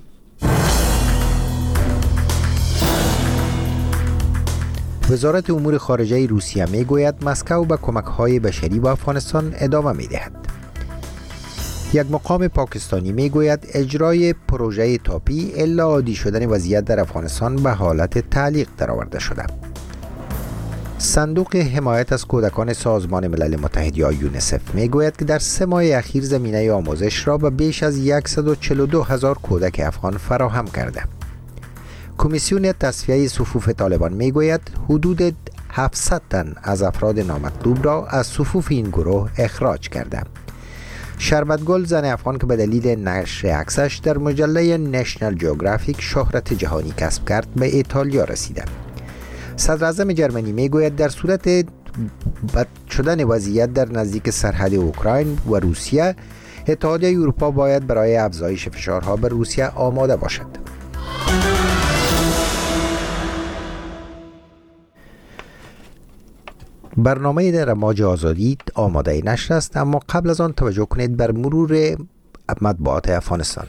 وزارت امور خارجه روسیه می گوید مسکو به کمک‌های بشری به افغانستان ادامه می دهد. یک مقام پاکستانی می گوید اجرای پروژه تاپی الا عادی شدن وضعیت در افغانستان به حالت تعلیق درآورده شده. صندوق حمایت از کودکان سازمان ملل متحد یا یونیسف می گوید که در سه ماه اخیر زمینه آموزش را به بیش از صد و چهل و دو هزار کودک افغان فراهم کرده. کمیسیون تصفیه صفوف طالبان می گوید حدود هفتصد تن از افراد نامطلوب را از صفوف این گروه اخراج کرده. شربتگل، زن افغان که به دلیل نشر عکسش در مجله نشنل جیوگرافیک شهرت جهانی کسب کرد، به ایتالیا رسیده. صدر اعظم جرمنی می گوید در صورت بد شدن وضعیت در نزدیک سرحد اوکراین و روسیه، اتحادیه اروپا باید برای افزایش فشارها بر روسیه آماده باشد. برنامه در امواج آزادی آماده نشر است، اما قبل از آن توجه کنید بر مرور مطبوعات افغانستان.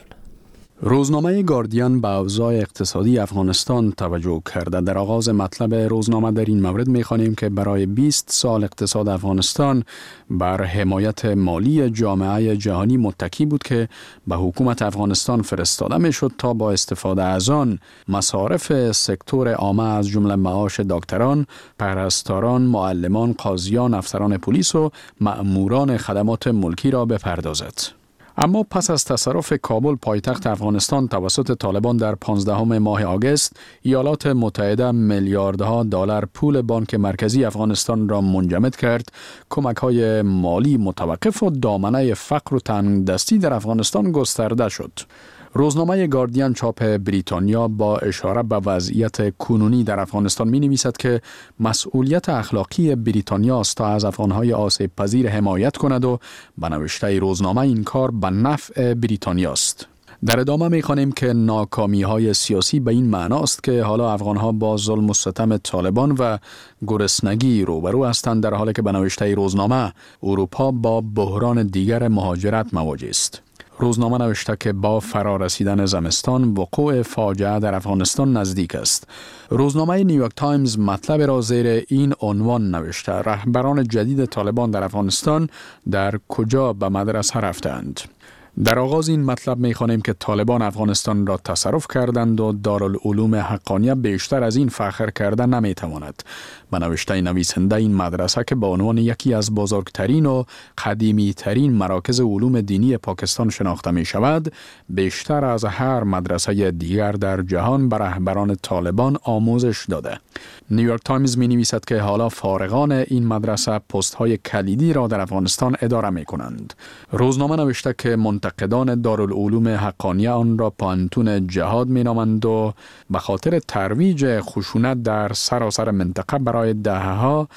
روزنامه گاردین به اوضاع اقتصادی افغانستان توجه کرده. در آغاز مطلب روزنامه در این مورد می‌خوانیم که برای بیست سال اقتصاد افغانستان بر حمایت مالی جامعه جهانی متکی بود که به حکومت افغانستان فرستاده می‌شد تا با استفاده از آن مصارف سکتور عامه از جمله معاش دکتران، پرستاران، معلمان، قاضیان، افسران پلیس و مأموران خدمات ملکی را بپردازد. اما پس از تصرف کابل پایتخت افغانستان توسط طالبان در پانزدهم ماه آگوست، ایالات متحده میلیاردها دلار پول بانک مرکزی افغانستان را منجمد کرد. کمک‌های مالی متوقف و دامنه فقر و تنگدستی در افغانستان گسترده شد. روزنامه گاردین چاپ بریتانیا با اشاره به وضعیت کنونی در افغانستان می نویسد که مسئولیت اخلاقی بریتانیا است تا از افغانهای آسیب پذیر حمایت کند و به نوشته روزنامه این کار به نفع بریتانیا است. در ادامه می خوانیم که ناکامی های سیاسی به این معناست که حالا افغانها با ظلم و ستم طالبان و گرسنگی روبرو هستند، در حالی که به نوشته روزنامه اروپا با بحران دیگر مهاجرت مواجه است. روزنامه نوشته که با فرا رسیدن زمستان وقوع فاجعه در افغانستان نزدیک است. روزنامه نیویورک تایمز مطلب را زیر این عنوان نوشته: رهبران جدید طالبان در افغانستان در کجا به مدرسه رفتند؟ در آغاز این مطلب می‌خوانیم که طالبان افغانستان را تصرف کردند و دارالعلوم حقانیه بیشتر از این فخر کرده نمی‌تواند. به نوشته نویسنده این مدرسه که به عنوان یکی از بزرگترین و قدیمی‌ترین مراکز علوم دینی پاکستان شناخته می‌شود، بیشتر از هر مدرسه دیگر در جهان به رهبران طالبان آموزش داده. نیویورک تایمز می‌نویسد که حالا فارغان این مدرسه پست‌های کلیدی را در افغانستان اداره می‌کنند. روزنامه نوشته که منتقدان دارالعلوم حقانیه آن را پانتون جهاد می‌نامند و به خاطر ترویج خشونت در سراسر منطقه برای دهه‌ها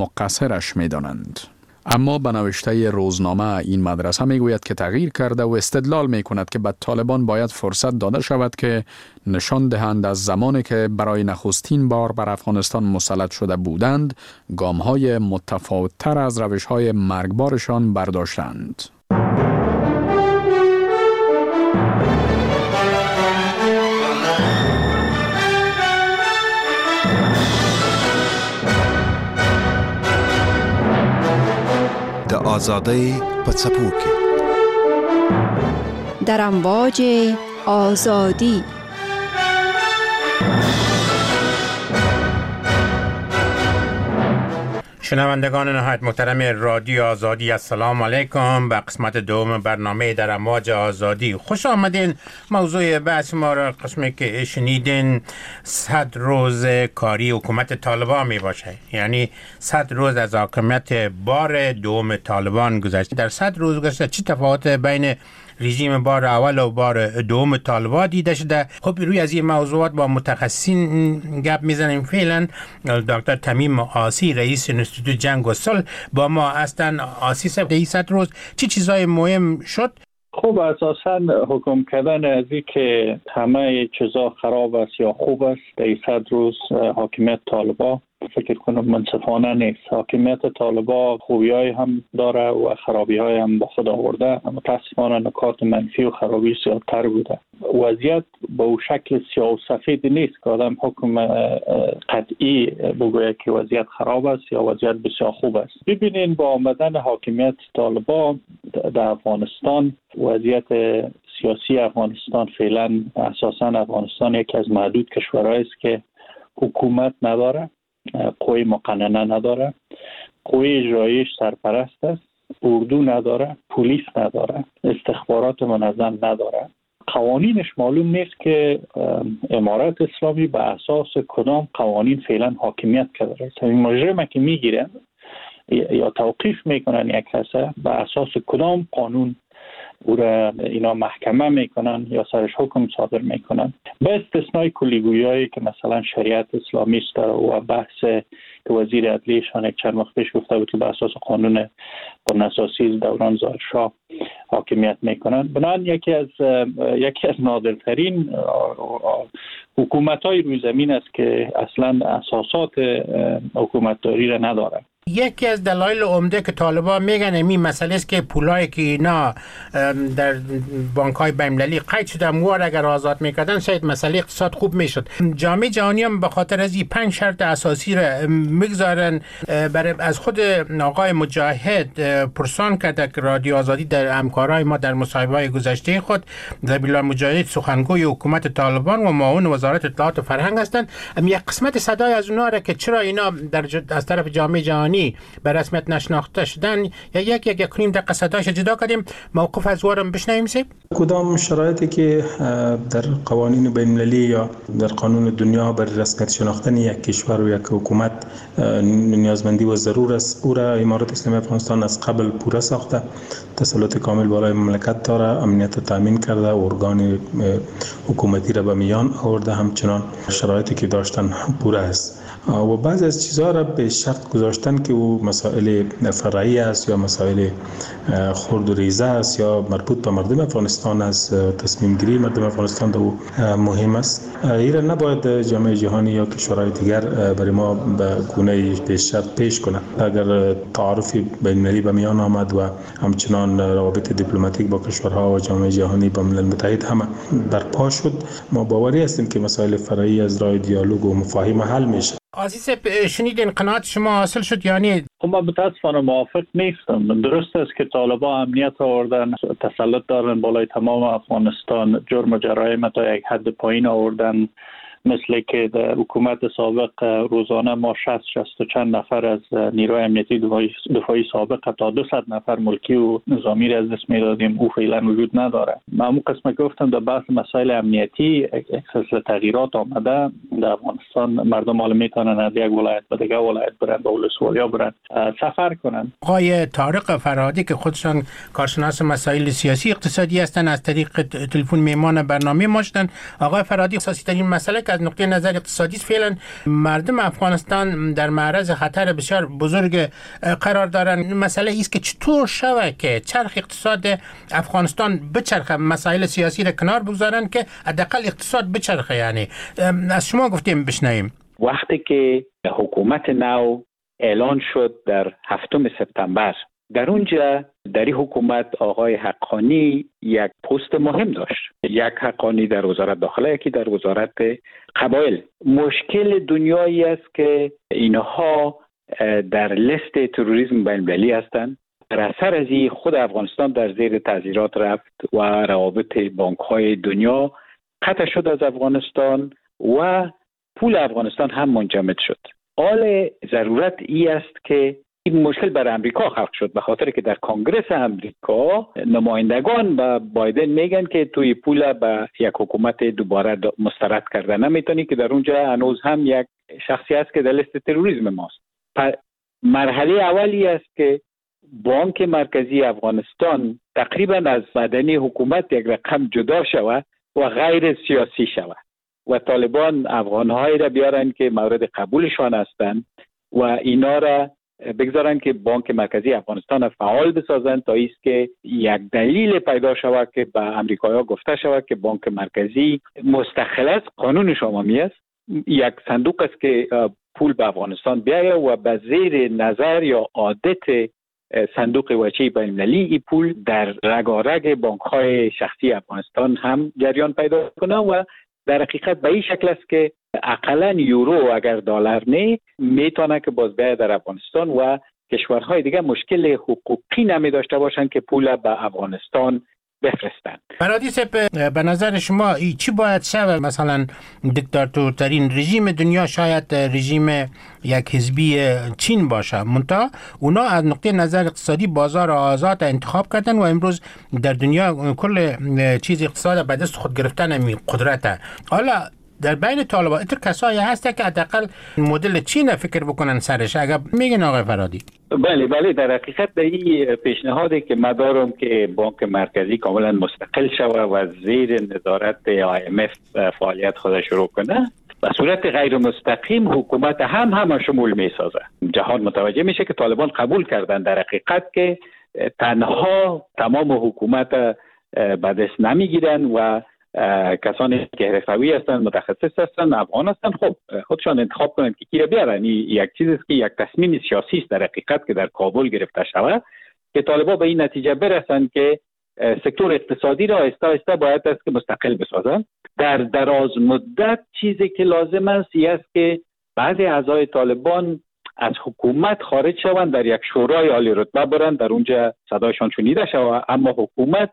مقصرش می‌دانند. اما به نوشته روزنامه این مدرسه میگوید که تغییر کرده و استدلال میکند که به طالبان باید فرصت داده شود که نشان دهند از زمانی که برای نخستین بار بر افغانستان مسلط شده بودند، گام‌های متفاوت‌تر از روش‌های مرگبارشان برداشتند. آزادی پڅپوکي در امواج آزادی. شنوندگان نهایت محترم رادیو آزادی، السلام علیکم. به قسمت دوم برنامه در امواج آزادی خوش آمدین. موضوع بحث ما را قسمی که شنیدین صد روز کاری حکومت طالبان می باشه، یعنی صد روز از حاکمیت بار دوم طالبان گذشته. در صد روز گذشته چی تفاوت بین رژیم بار اول و بار دوم طالبان دیده شده؟ خب روی از این موضوعات با متخصصین گپ میزنیم. فعلا دکتر تمیم آسی، رئیس انستیتوت جنگ و صلح با ما هستن. آسی صاحب، در صد روز چی چیزای مهم شد؟ خب اساساً حکم کردن از این که همه چیزا خراب است یا خوب است در صد روز حاکمیت طالبان فکر کنم منصفانه نیست. حاکمیت طالبان خوبی‌های هم داره و خرابی‌های هم با خود آورده، اما متأسفانه نکات منفی و خرابی زیادتر بوده. وضعیت به اون شکل سیاه و سفید نیست که آدم حکم قطعی بگوید که وضعیت خراب است یا وضعیت بسیار خوب است. ببینین با آمدن حاکمیت طالبان در افغانستان، وضعیت سیاسی افغانستان فعلا اساساً افغانستان یکی از معدود کشورهایی است که حکومت نداره، قوی مقننه نداره، قوی اجراییش سرپرست است، اردو نداره، پلیس نداره، استخبارات منظم نداره. قوانینش معلوم نیست که امارات اسلامی به اساس کدام قوانین فعلا حاکمیت کرده. این مجرم که میگیرن یا توقیف میکنن یک کسه به اساس کدام قانون او را اینا محکمه میکنن یا سرش حکم صادر میکنن. به استثنای کلیگویی که مثلا شریعت اسلامی است و بحث که وزیر عدلیشان یک چند وقت پیش گفته بود که به اساس قانون قانون‌اساسی دوران ظاهر شاه حاکمیت میکنن. بنابراین یکی از یکی از نادرترین حکومت‌های روی زمین است که اصلا اساسات حکومتداری را نداره. یکی از دلایل عمده که طالبان میگن این مسئله است که پولایی که اینا در بانک‌های بین‌المللی قید شده موار اگر آزاد میکردن شاید مسئله اقتصاد خوب میشد. جامعه جهانی هم به خاطر از این پنج شرط اساسی را میگذارن. برای از خود آقای مجاهد پرسان کرده که رادیو آزادی در همکارای ما در مصاحبه‌های گذشته خود، ذبیح الله مجاهد سخنگوی حکومت طالبان و معاون وزارت اطلاعات و فرهنگ هستند، یک قسمت صدای از اونها را که چرا اینا در از طرف جامعه جهانی به رسمیت نشناخته شدن یا یک یک کنیم دقیقه صدایش جدا کردیم. موقف از وارم بشنویم سیب. کدام شرایطی که در قوانین بین المللی یا در قانون دنیا بر رسمیت شناختن یک کشور و یک حکومت نیازمندی و ضرور است، او را امارات اسلامی افغانستان از قبل پوره ساخته، تسلط کامل بالای مملکت داره، امنیت تامین کرده، ارگان حکومتی را به میان آورده، همچنان شرایطی که داشتن پوره است. و بعضی از چیزها را به شرط گذاشتن که او مسائل فرعی است یا مسائل خرد و ریزه است یا مربوط به مردم افغانستان است، تصمیم گیری مردم افغانستان دو مهم است. این نباید جامعه جهانی یا کشورهای دیگر برای ما به گونه به شرط پیش کنند. اگر تعارف بین المللی به میان آمد و همچنان روابط دیپلماتیک با کشورها و جامعه جهانی با ملل متحد هم برپا شد، ما باوری هستیم که مسائل فرعی از راه دیالوگ و مفاهیم حل میشه. عزیز شنیدین قناعت شما حاصل شد یعنی؟ ما متاسفانه موافق نیستم. درست است که طالبان امنیت آوردن، تسلط دارن بالای تمام افغانستان، جرم و جرایم تا یک حد پایین آوردن، مثل که در حکومت سابق روزانه ما شصت شصت و چند نفر از نیروی امنیتی دفاعی, دفاعی سابق تا دویست نفر ملکی و نظامی را از دست می‌دادیم، او فعلا وجود نداره. من اون قسمت گفتم در بحث مسائل امنیتی یک سلسله تغییرات آمده در افغانستان. مردم حالا میتونن از یک ولایت به دیگر ولایت برن، به ولسوالیا برن، سفر کنن. آقای طارق فرهادی که خودشان کارشناس مسائل سیاسی اقتصادی هستند، از طریق تلفن میهمان برنامه ما شدن. آقای فرهادی، اساسی ترین مسئله از نقطه نظر اقتصادی فعلا مردم افغانستان در معرض خطر بسیار بزرگ قرار دارند. مسئله است که چطور شود که چرخ اقتصاد افغانستان بچرخه، مسائل سیاسی را کنار بگذارن که حداقل اقتصاد بچرخه. یعنی از شما گفتیم بشنویم. وقتی که حکومت نو اعلان شد در هفتم سپتامبر، در اونجا در این حکومت آقای حقانی یک پست مهم داشت. یک حقانی در وزارت داخله، یکی در وزارت قبایل. مشکل دنیایی است که اینها در لیست تروریسم بین‌المللی هستند. در اثر از این خود افغانستان در زیر تعذیرات رفت و روابط بانک های دنیا قطع شد از افغانستان و پول افغانستان هم منجمد شد. حال ضرورت ای است که این مشکل بر امریکا خلق شد، به خاطر که در کنگره امریکا نمایندگان با بایدن میگن که توی پول به یک حکومت دوباره مسترد کرده نمیتونی، که در اونجا هنوز هم یک شخصی است که در لیست تروریسم ماست. مرحله اولی است که بانک مرکزی افغانستان تقریبا از بدنی حکومت یک رقم جدا شود و غیر سیاسی شود و طالبان افغان‌های را بیارن که مورد قبولشان هستند و اینا را بگذارن که بانک مرکزی افغانستان فعال بسازن تا ایست که یک دلیل پیدا شود که به امریکایی‌ها گفته شود که بانک مرکزی مستقل است، قانونش عمومی است، یک صندوق است که پول به افغانستان بیاید و به زیر نظر یا عادت صندوق وجهی بین‌المللی این پول در رگارگ بانک‌های شخصی افغانستان هم جریان پیدا کنه و در حقیقت به این شکل است که اقلا یورو اگر دلار نه میتونه که باز بیاید در افغانستان و کشورهای دیگه مشکل حقوقی نمی داشته باشند که پول به افغانستان بفرستند. فرادی صاحب، به نظر شما ای چی باید شود؟ مثلا دیکتاتورترین رژیم دنیا شاید رژیم یک حزبی چین باشه، منتها اونا از نقطه نظر اقتصادی بازار آزاد انتخاب کردن و امروز در دنیا کل چیز اقتصاد به دست خود گرفتن می قدرته. حالا در بین طالبان اینطور کسایی هسته که حداقل مدل چین فکر بکنن سرش، اگر میگن آقای فرادی؟ بله بله، در حقیقت در این پیشنهادی که من دارم که بانک مرکزی کاملا مستقل شود و زیر نظارت آی ام اف فعالیت خود شروع کنه، به صورت غیر مستقیم حکومت هم هم شمول می سازه. جهان متوجه میشه که طالبان قبول کردن در حقیقت که تنها تمام حکومت به دست نمیگیرن و کسانی که حرفه‌ای هستند، متخصص هستند، افغان هستند، خب خودشان انتخاب کنند که کی را بیارن. یک چیزی است که یک تصمیم سیاسی است در حقیقت که در کابل گرفته شود که طالبان به این نتیجه برسند که سکتور اقتصادی را آهسته آهسته باید است که مستقل بسازند. در دراز مدت چیزی که لازم است این است که بعضی اعضای طالبان از حکومت خارج شوند، در یک شورای عالی رتبه برند، در اونجا صدایشان شنیده شود، اما حکومت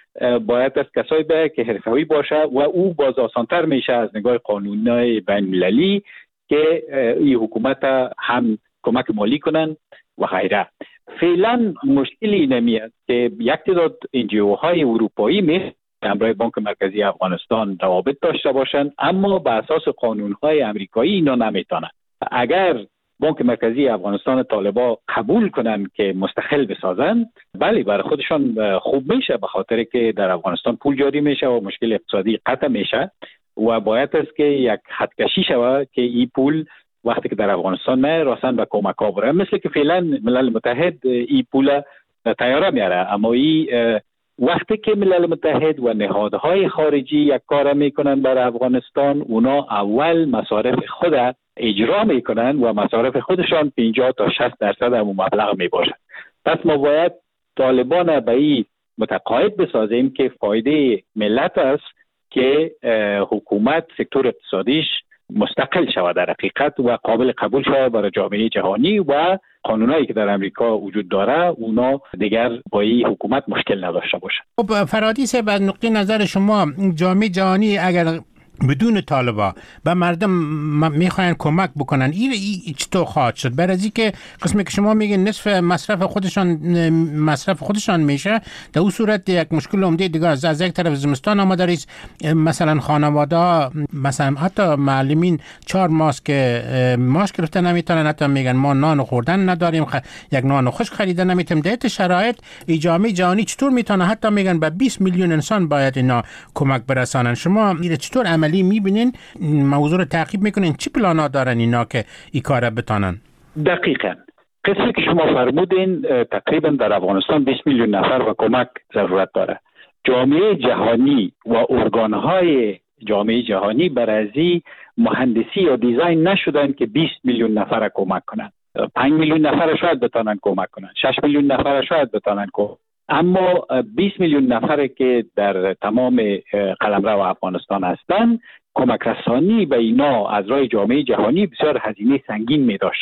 باید از کسایی به که حرفه‌ای باشه و او باز آسانتر میشه از نگاه قانونی بین‌المللی که این حکومت هم کمک مالی کنن و غیره. فعلا مشکلی نمیاد که یک تعداد انجیوهای اروپایی مثل همراه بانک مرکزی افغانستان روابط داشته باشند، اما به اساس قانونهای امریکایی اینا نمیتونن. اگر بانک مرکزی افغانستان طالبا قبول کنن که مستقل بسازن، بله برای خودشان خوب میشه، به خاطر که در افغانستان پول جاری میشه و مشکل اقتصادی قطع میشه و باید است که یک خطکشی شود که این پول وقتی که در افغانستان نه راسن به کمک ها بره، مثل که فعلا ملل متحد این پول تیاره میاره، اما این وقتی که ملل متحد و نهادهای خارجی یک کار میکنن برای افغانستان، اونا اول مصارف خود اجرا میکنن و مصارف خودشان پنجاه تا شصت درصد هم مبلغ میباشد. پس ما باید طالبان به این متقاعد بسازیم که فایده ملت است که حکومت سکتور اقتصادیش مستقل شود در حقیقت و قابل قبول شود برای جامعه جهانی و قانونایی که در امریکا وجود داره اونا دیگر با این حکومت مشکل نداشته باشه. خب فرادی صاحب، از نقطه نظر شما جامعه جهانی اگر بدون طالبا به مردم میخواین کمک بکنن، این ای چطور خواهد شد؟ برای از اینکه قسمی که شما میگین نصف مصرف خودشان مصرف خودشان میشه، در اون صورت یک مشکل عمده دیگه از از یک طرف زمستان آمده است، مثلا خانواده ها مثلا حتی معلمین چهار ماسک ماسک گرفتن نمیتونن، حتی میگن ما نان خوردن نداریم، خ... یک نان خوش خریدن نمیتونیم. در شرایط ای جامعه جهانی چطور میتونه، حتی میگن به بیست میلیون انسان باید اینا کمک برسانن. شما این چطور عملی میبینین؟ موضوع رو تعقیب میکنین؟ چی پلانا دارن اینا که این کار بتانن؟ دقیقاً قصه که شما فرمودین، تقریبا در افغانستان بیست میلیون نفر و کمک ضرورت داره. جامعه جهانی و ارگانهای جامعه جهانی برای مهندسی یا دیزاین نشدن که بیست میلیون نفر کمک کنن. پنج میلیون نفر شاید بتانن کمک کنن، شش میلیون نفر شاید بتانن کمک، اما بیست میلیون نفر که در تمام قلمرو افغانستان هستند، کمک رسانی به اینا از راه جامعه جهانی بسیار هزینه سنگین می داشته باشد.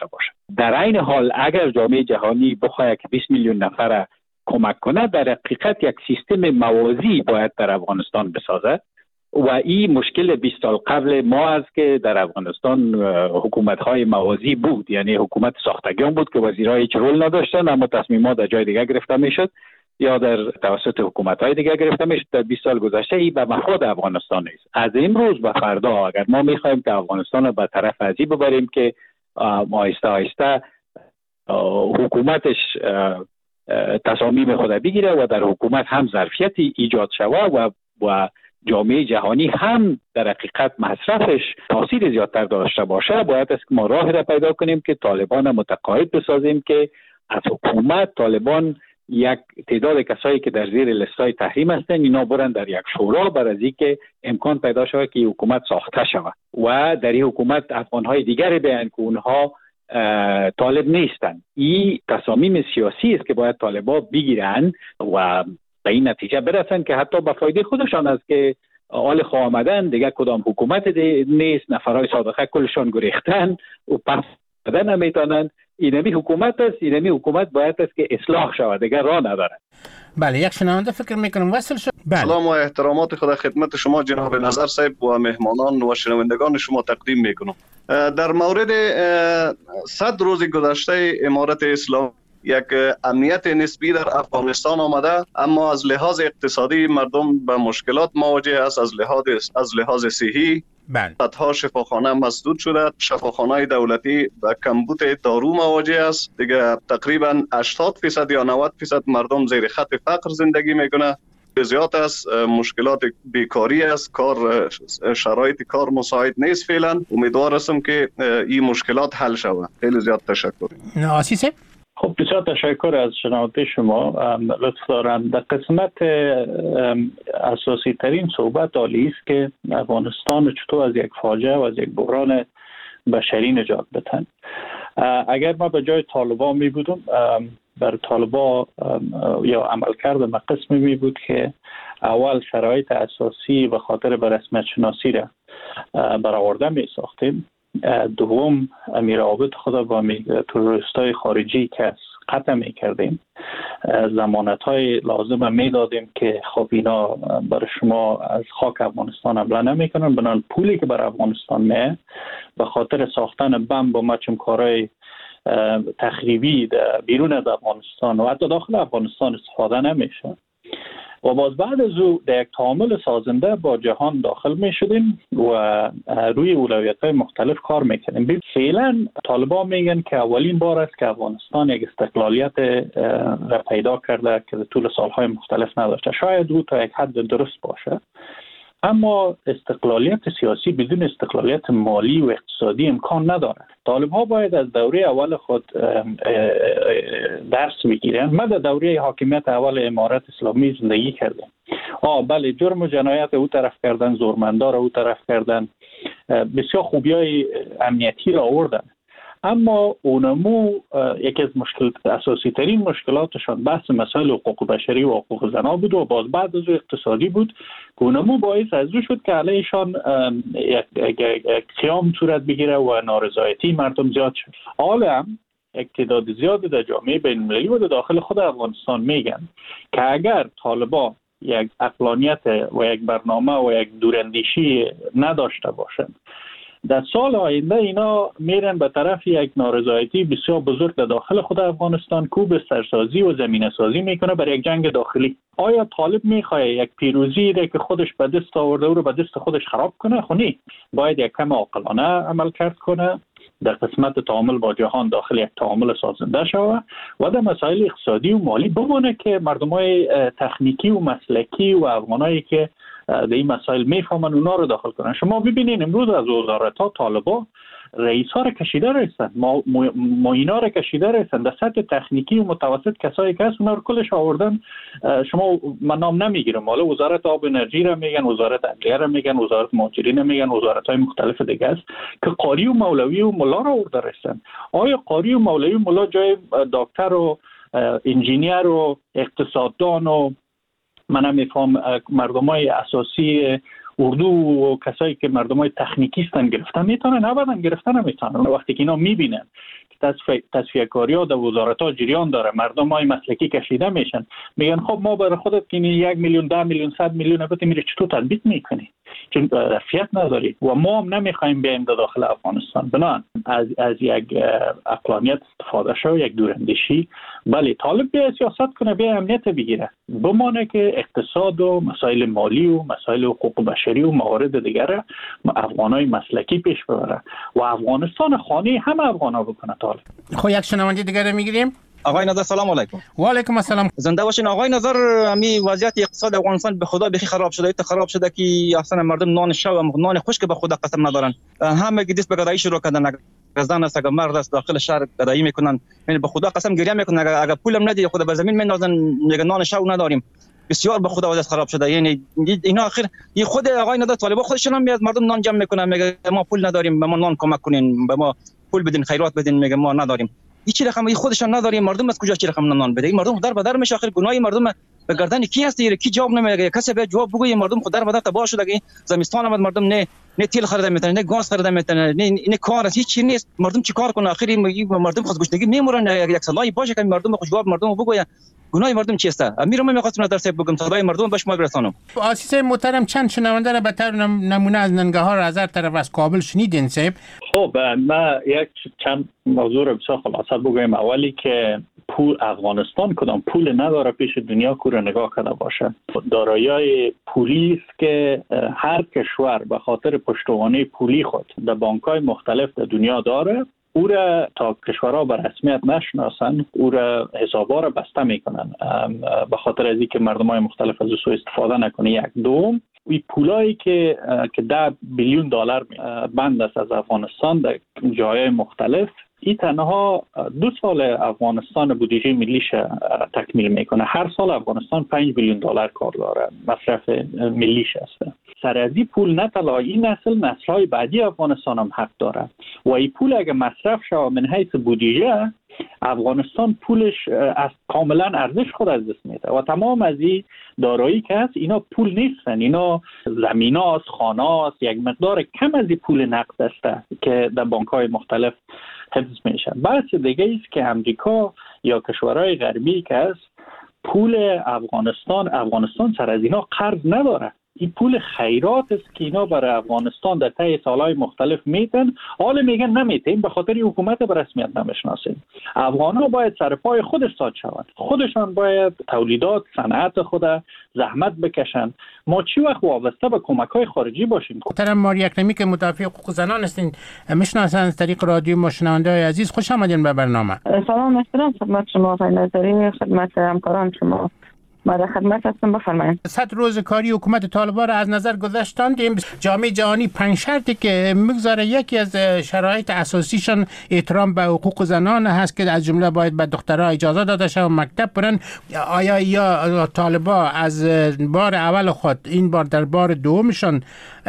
در این حال اگر جامعه جهانی بخواهد که بیست میلیون نفر کمک کنه، در حقیقت یک سیستم موازی باید در افغانستان بسازد و این مشکل بیست سال قبل ما است که در افغانستان حکومت‌های موازی بود، یعنی حکومت ساختگیان بود که وزیرها هیچ رول نداشتن اما تصمیمات در جای دیگه گرفته میشد یا در توسط حکومت‌های دیگه گرفته میشد. در بیست سال گذشته این به مفاد افغانستان است. از امروز به فردا اگر ما می‌خوایم که افغانستان رو به طرف ازی ببریم که آهسته آهسته حکومتش تصامیم خود بگیره و در حکومت هم ظرفیتی ایجاد شود و و جامعه جهانی هم در حقیقت مصرفش تاثیر زیادتر داشته باشه، باید است که ما راه را پیدا کنیم که طالبان متقاعد بسازیم که از حکومت طالبان یک تعداد کسایی که در زیر لیست‌های تحریم هستند اینا برن در یک شورا بر از اینکه امکان پیدا شود که حکومت ساخته شود و در این حکومت افغان‌های دیگری بیان که اونها طالب نیستند. این تصامیم سیاسی است که باید طالبان بگیرن و به این نتیجه برسن که حتی به فایده خودشان است که آل خواه آمدن دیگه کدام حکومت نیست، نفرهای سابقه کلشان گریختن و پس بدن نمیتونن. اینمی حکومت است، اینمی حکومت باید است که اصلاح شود، دیگه راه نداره. بله، یک شنونده فکر میکنم وصل شد. بله. سلام و احترامات خدا خدمت شما جناب نظر صاحب و مهمانان و شنوندگان شما تقدیم میکنم. در مورد صد روز گذشته امارت اسلامی یک امنیت نسبی در افغانستان آمده، اما از لحاظ اقتصادی مردم به مشکلات مواجه است. از لحاظ از لحاظ صحی صدها شفاخانه مسدود شده، شفاخانه دولتی به کمبود دارو مواجه است. دیگه تقریبا هشتاد درصد یا نود درصد مردم زیر خط فقر زندگی میکنه. زیاد است، مشکلات بیکاری است، کار شرایط کار مساعد نیست. فعلا امیدوار هستم که این مشکلات حل شود. خیلی زیاد تشکر. آسیسه خب بسیار تشکر از شنونده شما. لطف دارم در قسمت اساسی ترین صحبت عالی است که افغانستان چطور از یک فاجعه و از یک بحران بشری نجات بدن. اگر ما به جای طالبان می بودم، بر طالبان یا عملکرد ما قسمی می بود که اول شرایط اساسی به خاطر به رسمیت شناسی را برآورده می ساختیم، دوم روابط خدا با تروریستای خارجی که قطع می کردیم، ضمانت های لازم می دادیم که خب اینا برای شما از خاک افغانستان حمله نمی کنن، بنان پولی که بر افغانستان می به خاطر ساختن بمب و مچم کارای تخریبی بیرون از افغانستان و حتی داخل افغانستان استفاده نمیشه. و باز بعد از او در یک تعامل سازنده با جهان داخل می شدیم و روی اولویت های مختلف کار میکنیم. فعلا طالبان میگن که اولین بار است که افغانستان یک استقلالیت را پیدا کرده که طول سالهای مختلف نداشته. شاید او تا یک حد درست باشه، اما استقلالیت سیاسی بدون استقلالیت مالی و اقتصادی امکان نداره. طالب ها باید از دوره اول خود درس بگیرن. ما در دوره حاکمیت اول امارت اسلامی زندگی کردیم. آه بله، جرم و جنایت او طرف کردن، زورمندار او طرف کردن، بسیار خوبی های امنیتی را آوردن، اما اونمو یکی از مشکل اساسی ترین مشکلاتشان بحث مسائل حقوق بشری و حقوق زنا بود و باز بعد از اقتصادی بود که اونمو باعث از او شد که علیشان یک قیام صورت بگیره و نارضایتی مردم زیاد شد. حالا هم یک تعداد زیاد در جامعه بین المللی و در داخل خود افغانستان میگن که اگر طالبان یک عقلانیت و یک برنامه و یک دوراندیشی نداشته باشند، در سال آینده اینا میرن به طرف یک نارضایتی بسیار بزرگ در داخل خود افغانستان که به سرسازی و زمینه سازی میکنه برای یک جنگ داخلی. آیا طالب میخواد یک پیروزی را که خودش به دست آورده او رو به دست خودش خراب کنه؟ خب نه، باید یک کم عاقلانه عمل کرد کنه، در قسمت تعامل با جهان داخل یک تعامل سازنده شود و در مسائل اقتصادی و مالی بمونه که مردمای تکنیکی و مسلکی و افغانایی که در این مسائل میفهمن اونا رو داخل کنن. شما ببینین امروز از وزارت ها طالبان رئیس ها رو کشیده رسن، معینا رو کشیده رسن، در سطح تکنیکی و متوسط کسایی که هست اونا رو کلش آوردن. شما من نام نمیگیرم، حالا وزارت آب و انرژی رو میگن، وزارت عدلیه رو میگن، وزارت مهاجرین رو میگن، وزارت های مختلف دیگه است که قاری و مولوی و ملا رو آورده رسن. آیا قاری و مولوی و ملا جای دکتر و انجینیر و اقتصاددان و من هم میفهم مردمای اساسی اردو و کسایی که مردمای تکنیکی هستن گرفتن میتونن؟ ابدا گرفتن نمیتونن. وقتی که اینا میبینن تصفیه کاری ها در وزارت ها جریان داره، مردم های مسلکی کشیده میشن، میگن خب ما برای خودت که یک میلیون ده میلیون صد میلیون البته میره چطور تطبیق میکنی چون رفیت نداری و ما هم نمیخوایم بیایم در داخل افغانستان. بنابراین از از یک اقلانیت استفاده شو، یک دوراندیشی. بله طالب بیا سیاست کنه، بیا امنیت بگیره، بمانه که اقتصاد و مسائل مالی و مسائل حقوق بشری و موارد دیگره افغانای مسلکی پیش ببره و افغانستان خانه همه افغانا بکنه. طالب خب یک شنونده دیگه میگیریم. آقای نظر سلام علیکم. و علیکم السلام. زنده باشین. آقای نظر، امی وضعیت اقتصاد افغانستان به خدا بخی خراب شده، ایت خراب شده که اصلا مردم نان شو و نان خشک به خدا قسم ندارن. همه که دست به گدایی شروع کردن، زن است که مرد است داخل شهر گدایی میکنن، یعنی به خدا قسم گریه میکنن اگر پولم ندی خدا به زمین میندازن، میگن نان شو نداریم. بسیار به خدا وضعیت خراب شده. یعنی اینا آخر این خود آقای نظر طالبان خودشون هم میاد مردم نان جمع میکنن، میگه ما پول نداریم، به ما نان کمک کنین، به ما پول بدین، خیرات بدین، میگه ما نداریم. این چی رقم خودشان نداریم، مردم از کجا چی رقم نان بده؟ این مردم در بدر میشه. آخر گناه مردم به گردن کی هست؟ کی جواب نمیگه؟ کسی به جواب بگوی مردم خود در بدر تباه شده که زمستان آمد مردم نه نه تیل خرید میتونه، نه گاز خرید میتونه، نه نه کار هیچ چی نیست. مردم چی کار کنه؟ آخر مردم خود گشتگی میمورن. یک سالای باشه که مردم خود جواب مردم بگوی گناه مردم چیست؟ امیرم میخواستم در سه بگم صدای مردم به شما برسانم. آسیس محترم چند شنونده را به طور نمونه از ننگهار از هر طرف از کابل شنیدین صاحب؟ خب ما یک چند موضوع را بسیار خلاصه بگویم. اولی که پول افغانستان کدام پول نداره پیش دنیا کور نگاه کرده باشه. دارایی پولی است که هر کشور به خاطر پشتوانه پولی خود در بانک‌های مختلف در دنیا داره. او را تا کشورها به رسمیت نشناسن، او را حسابها را بسته میکنن به خاطر از اینکه مردمای مختلف از او استفاده نکنه. یک دوم این پولایی که که ده بیلیون دلار بند است از افغانستان در جای مختلف، این تنها دو سال افغانستان بودجه ملیش تکمیل میکنه. هر سال افغانستان پنج بیلیون دلار کار داره، مصرف ملیش است. سر از این پول نه تنها این نسل، نسل‌های بعدی افغانستان هم حق داره و این پول اگه مصرف شود من حیث بودجه، افغانستان پولش از کاملا ارزش خود از دست میده و تمام از این دارایی که هست اینا پول نیستن، اینا زمیناست، خاناست، یک مقدار کم از این پول نقد است که در بانک‌های مختلف حفظ میشن. بحث دیگه است که امریکا یا کشورهای غربی که هست پول افغانستان افغانستان سر از اینا قرض نداره. این پول خیرات است که اینا برای افغانستان در طی سالهای مختلف میتن. حالا میگن نمیتیم به خاطر حکومت به رسمیت نمیشناسیم. افغان‌ها باید سر پای خود استاد شوند، خودشان باید تولیدات صنعت خود زحمت بکشن. ما چی وقت وابسته به کمک‌های خارجی باشیم؟ محترم ماری اکرمی که مدافع حقوق زنان هستین، میشناسن از طریق رادیو ما شنونده‌های عزیز، خوش آمدین به برنامه. سلام احترام خدمت شما آقای نظری، خدمت همکاران شما. ما در خدمت هستم، بفرمایید. صد روز کاری حکومت طالبان را از نظر گذاشتاندیم. جامعه جهانی پنج شرطی که میگذاره، یکی از شرایط اساسیشان احترام به حقوق زنان هست که از جمله باید به دخترها اجازه داده شود مکتب برن. آیا یا طالبان از بار اول خود این بار در بار دومشان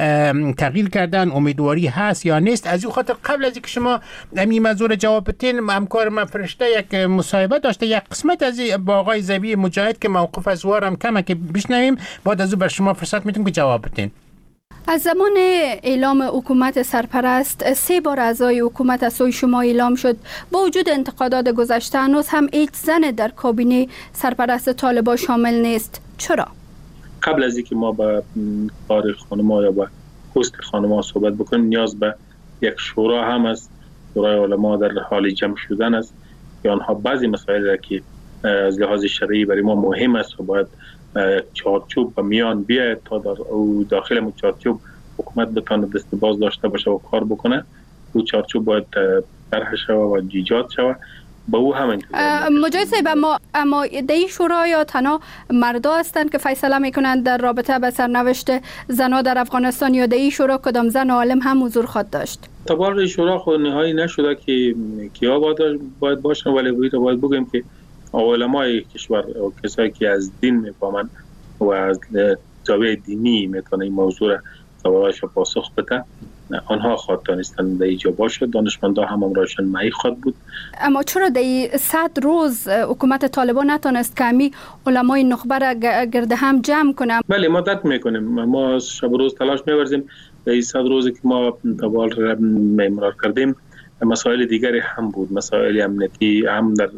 تغییر کردن؟ امیدواری هست یا نیست؟ از این خاطر قبل از اینکه شما این موضوع جواب بدین، همکار من فرشته یک مصاحبه داشته، یک قسمت از با آقای زوی مجاهد که موقف از وارم کمه که بشنویم، بعد از او بر شما فرصت میدیم که جواب بدین. از زمان اعلام حکومت سرپرست سه بار اعضای حکومت از سوی شما اعلام شد. با وجود انتقادات گذشته هنوز هم هیچ زن در کابینه سرپرست طالبان شامل نیست. چرا؟ قبل از اینکه ما با کار خانم‌ها یا با پست خانم‌ها صحبت بکنیم، نیاز به یک شورا هم است. شورای علما در حال جمع شدن است که آنها بعضی مسائل را که از لحاظ شرعی برای ما مهم است و باید چارچوب و میان بیاید تا در او داخل مو چارچوب حکومت بتونه دست باز داشته باشه و کار بکنه. او چارچوب باید طرح شود و ایجاد شود. با او هم مجاهد صاحب، اما اما دی شورا یا تنها مردا هستند که فیصله میکنند در رابطه به سرنوشت زنها در افغانستان، یا دی شورا کدام زن عالم هم حضور خود داشت؟ طبعا شورا خود نهایی نشده که کیا باید باشن، ولی باید بگیم که علمای کشور و کسایی که از دین میفهمند و از زاویه دینی میتونه این موضوع را سوالش پاسخ بده، آنها خواهد دانستن در اینجا باشه. دانشمندا هم هم روشن مایی خواهد بود. اما چرا در صد روز حکومت طالبان نتونست که همی علمای نخبه را گرد هم جمع کنم؟ بله ما دت میکنیم، ما شب روز تلاش میورزیم. در این صد روزی که ما دوال را میمرار کردیم مسائل دیگری هم بود، مسائل امنیتی هم در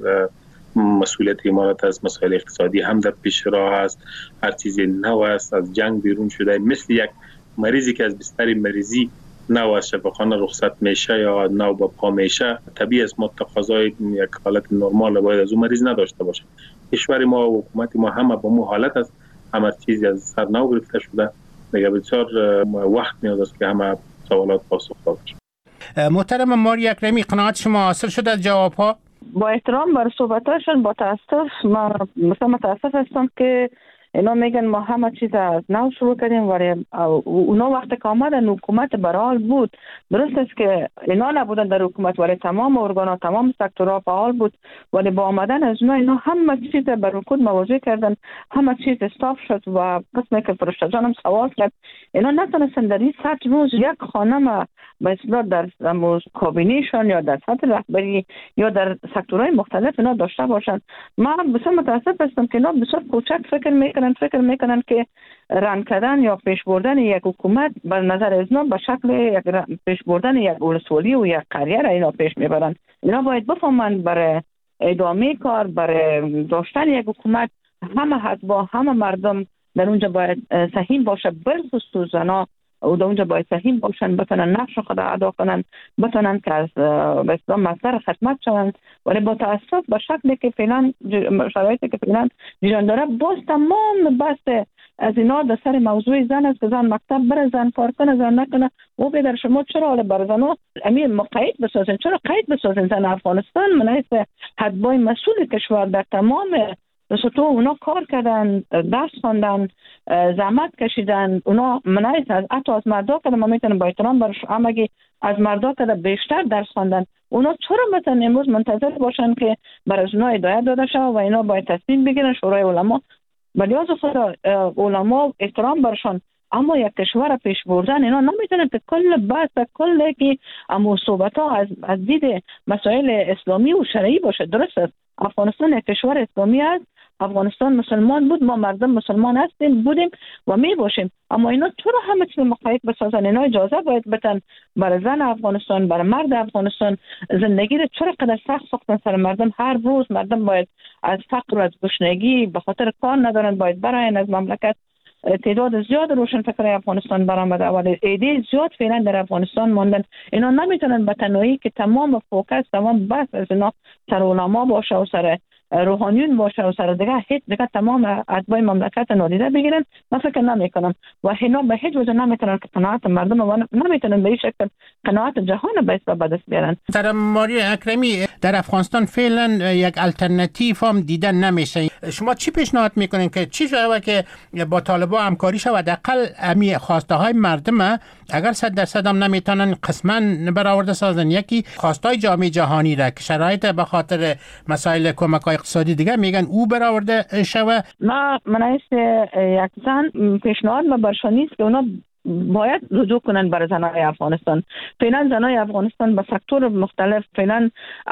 مسئولیت امارات است، مسائل اقتصادی هم در پیش راه است. هر چیزی نو است، از جنگ بیرون شده، مثل یک مریضی که از بستر مریضی نو از شفاخانه رخصت میشه یا نو با پا میشه، طبیعی است ما تقاضای یک حالت نرمال باید از اون مریض نداشته باشه. کشور ما و حکومت ما همه با مو حالت است، همه چیزی از سر نو گرفته شده. دیگه بسیار وقت نیاز است که همه سوالات پاسخ داده بشه. محترم ماری اکرمی، قناعت شما حاصل شد از جواب ها؟ با احترام بر صحبتاشون با تاسف ما مثلا متاسف هستم که اینا میگن ما همه چیز از نو شروع کردیم، ولی اونا وقتی که آمدن حکومت برحال بود. درست است که اینا نبودن در حکومت، ولی تمام ارگانا تمام سکتورها فعال بود، ولی با آمدن از اینا اینا همه چیز بر رکود مواجه کردن، همه چیز استاپ شد و قسمی که فرشته جانم سوال کرد اینا نتونستن در این صد روز یک خانم به اصطلاح در کابینهشون یا در سطح رهبری یا در سکتورهای مختلف اینا داشته باشن. من بسیار متاسف هستم که اینا بسیار کوچک فکر میکنن فکر میکنن که ران کردن یا پیش بردن یک حکومت بر نظر از اینا به شکل یک پیش بردن یک ولسوالی و یک قریه را اینا پیش میبرن. اینا باید بفهمند برای ادامه کار، برای داشتن یک حکومت همه حزبا همه مردم در اونجا باید سهیم باشه، برخصوص زنا و در اونجا باید سهیم باشن، بتونن نقش خود ادا کنن، بتونن که از به اصطلاح مصدر خدمت شوند. ولی با تاسف به شکلی که فعلا شرایطی که فعلا جریان داره، باز تمام بحث از اینا در سر موضوع زن است که زن مکتب بره، زن کار کنه، زن نکنه. و بدر شما چرا حالا بر زنو امیر مقید بسازین؟ چرا قید بسازین؟ زن افغانستان منایس حدبای مسئول کشور در تمام تو اونا کار کردن، درس خواندن، زحمت کشیدن. اونا منایس از حتی از مردا که ما میتونم با احترام برش همگی از مردا که بیشتر درس خواندن. اونا چرا مثلا امروز منتظر باشن که برای اونا هدایت داده شود و اینا باید تصمیم بگیرن؟ شورای علما ولیاز خدا علما احترام برشان، اما یک کشور پیش بردن اینا نمیتونن که کل بحث کل که اما صحبت ها از از دید مسائل اسلامی و شرعی باشه. درست است افغانستان یک کشور اسلامی است، افغانستان مسلمان بود، ما مردم مسلمان هستیم بودیم و می باشیم، اما اینا چرا همه چیز مقاید بسازن؟ اینا اجازه باید بتن برای زن افغانستان، برای مرد افغانستان زندگی رو چرا قدر سخت ساختن سر مردم؟ هر روز مردم باید از فقر و از گشنگی به خاطر کار ندارن باید براین از مملکت. تعداد زیاد روشن فکر افغانستان برآمده و ایده زیاد فعلا در افغانستان ماندن. اینا نمیتونن به تنهایی که تمام فوکس تمام بحث از اینا سر علما باشه و سر روحانیون باشه و سر دیگه هیچ دیگه تمام اتباع مملکت نادیده بگیرن. من فکر نمی کنم و اینا به هیچ وجه نمیتونن که قناعت مردم و نمیتونن به این شکل قناعت جهان به به دست بیارن. در ماری اکرمی در افغانستان فعلا یک الټرناتیو هم دیدن نمیشه. شما چی پیشنهاد میکنین که چی شود که با طالبان همکاری شود؟ حداقل امی خواسته های مردم اگر صد درصد هم نمیتونن قسما برآورده سازن، یکی خواسته های جامعه جهانی را که شرایط به خاطر مسائل کمک های اقتصادی دیگه میگن او برآورده شود. ما منایس یک زن پیشنهاد ما برشان نیست که اونا باید رجوع کنن برای زنای افغانستان. فعلا زنای افغانستان به سکتور مختلف فعلا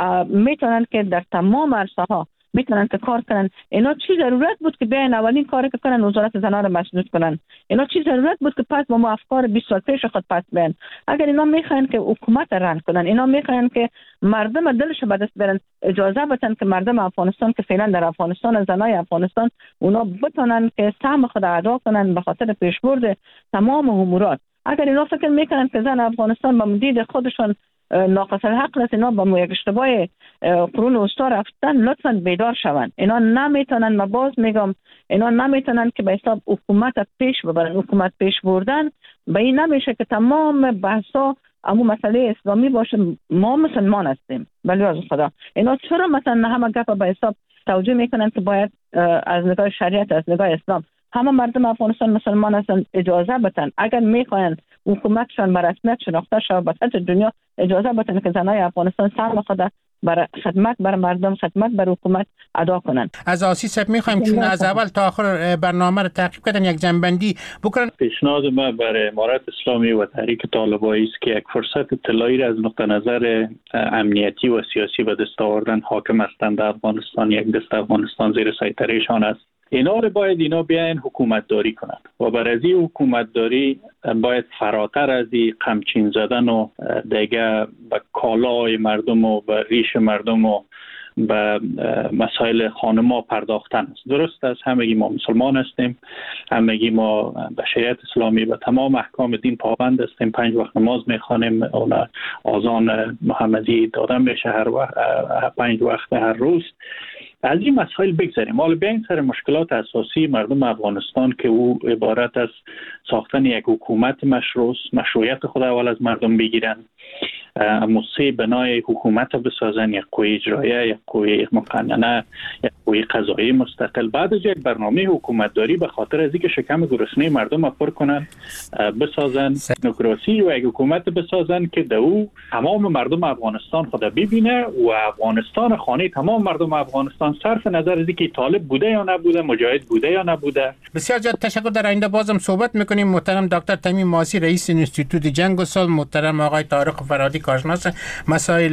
میتونن که در تمام عرصه ها میتونن که کار کنن. اینا چی ضرورت بود که بیاین اولین کاری که کنن وزارت زنان رو مسدود کنن؟ اینا چی ضرورت بود که پس با ما افکار بیست سال پیش خود پس بیان؟ اگر اینا میخواین که حکومت ران کنن، اینا میخواین که مردم دلش به دست بیارن، اجازه بدن که مردم افغانستان که فعلا در افغانستان زنای افغانستان اونا بتونن که سهم خود ادا کنن به خاطر پیشبرد تمام امورات. اگر اینا فکر میکنن که زن افغانستان به مدید خودشون ناقص الحق است، اینا با یک اشتباه قرون وسطا رفتن، لطفا بیدار شوند. اینا نمیتونن، ما باز میگم اینا نمیتونن که به حساب حکومت پیش ببرن. حکومت پیش بردن به این نمیشه که تمام بحثا اما مسئله اسلامی باشه. ما مسلمان هستیم ولی از خدا اینا چرا مثلا همه گپ به حساب توجه میکنن که باید از نگاه شریعت از نگاه اسلام همه مردم افغانستان مسلمان هستن اجازه بدن اگر میخواین حکومتشان به رسمیت شناخته شود به سطح دنیا اجازه بدن که زنای افغانستان سهم خود برای خدمت بر مردم، خدمت بر حکومت ادا کنن. از آسی صاحب میخوایم چون از اول تا آخر برنامه رو تعقیب کردن یک جنبندی بکنن. پیشنهاد ما برای امارت اسلامی و تحریک طالبانی است که یک فرصت طلایی را از نقطه نظر امنیتی و سیاسی به دست آوردن حاکم هستند در افغانستان. یک دست افغانستان زیر سیطرهشان است. اینا رو باید اینا بیاین حکومت داری کنن و برای حکومت داری باید فراتر از این قمچین زدن و دیگه به کالای مردم و به ریش مردم و به مسائل خانما پرداختن است. درست است، همگی ما مسلمان هستیم، همگی ما به شریعت اسلامی و تمام احکام دین پابند هستیم، پنج وقت نماز میخوانیم، اون آذان محمدی داده میشه هر وقت، پنج وقت هر روز. از این مسائل بگذاریم. حالا بیاین سر مشکلات اساسی مردم افغانستان که او عبارت از ساختن یک حکومت مشروع، مشروعیت خود اول از مردم بگیرن، موسیقی بنای حکومت بسازن، یک قوه اجرایه، یک قوه مقننه، یک قوه قضایی مستقل، بعد از یک برنامه حکومتداری به خاطر از اینکه شکم گرسنه مردم پر کنن بسازن، دموکراسی و یک حکومت بسازن که در او تمام مردم افغانستان خود ببینه و افغانستان خانه تمام مردم افغانستان، صرف نظر از اینکه طالب بوده یا نبوده، مجاهد بوده یا نبوده. بسیار زیاد تشکر. در آینده بازم صحبت میکنیم. محترم دکتر تمیم ماسی، رئیس انستیتوت جنگ و صلح، محترم آقای طارق فرهادی، کارشناس مسائل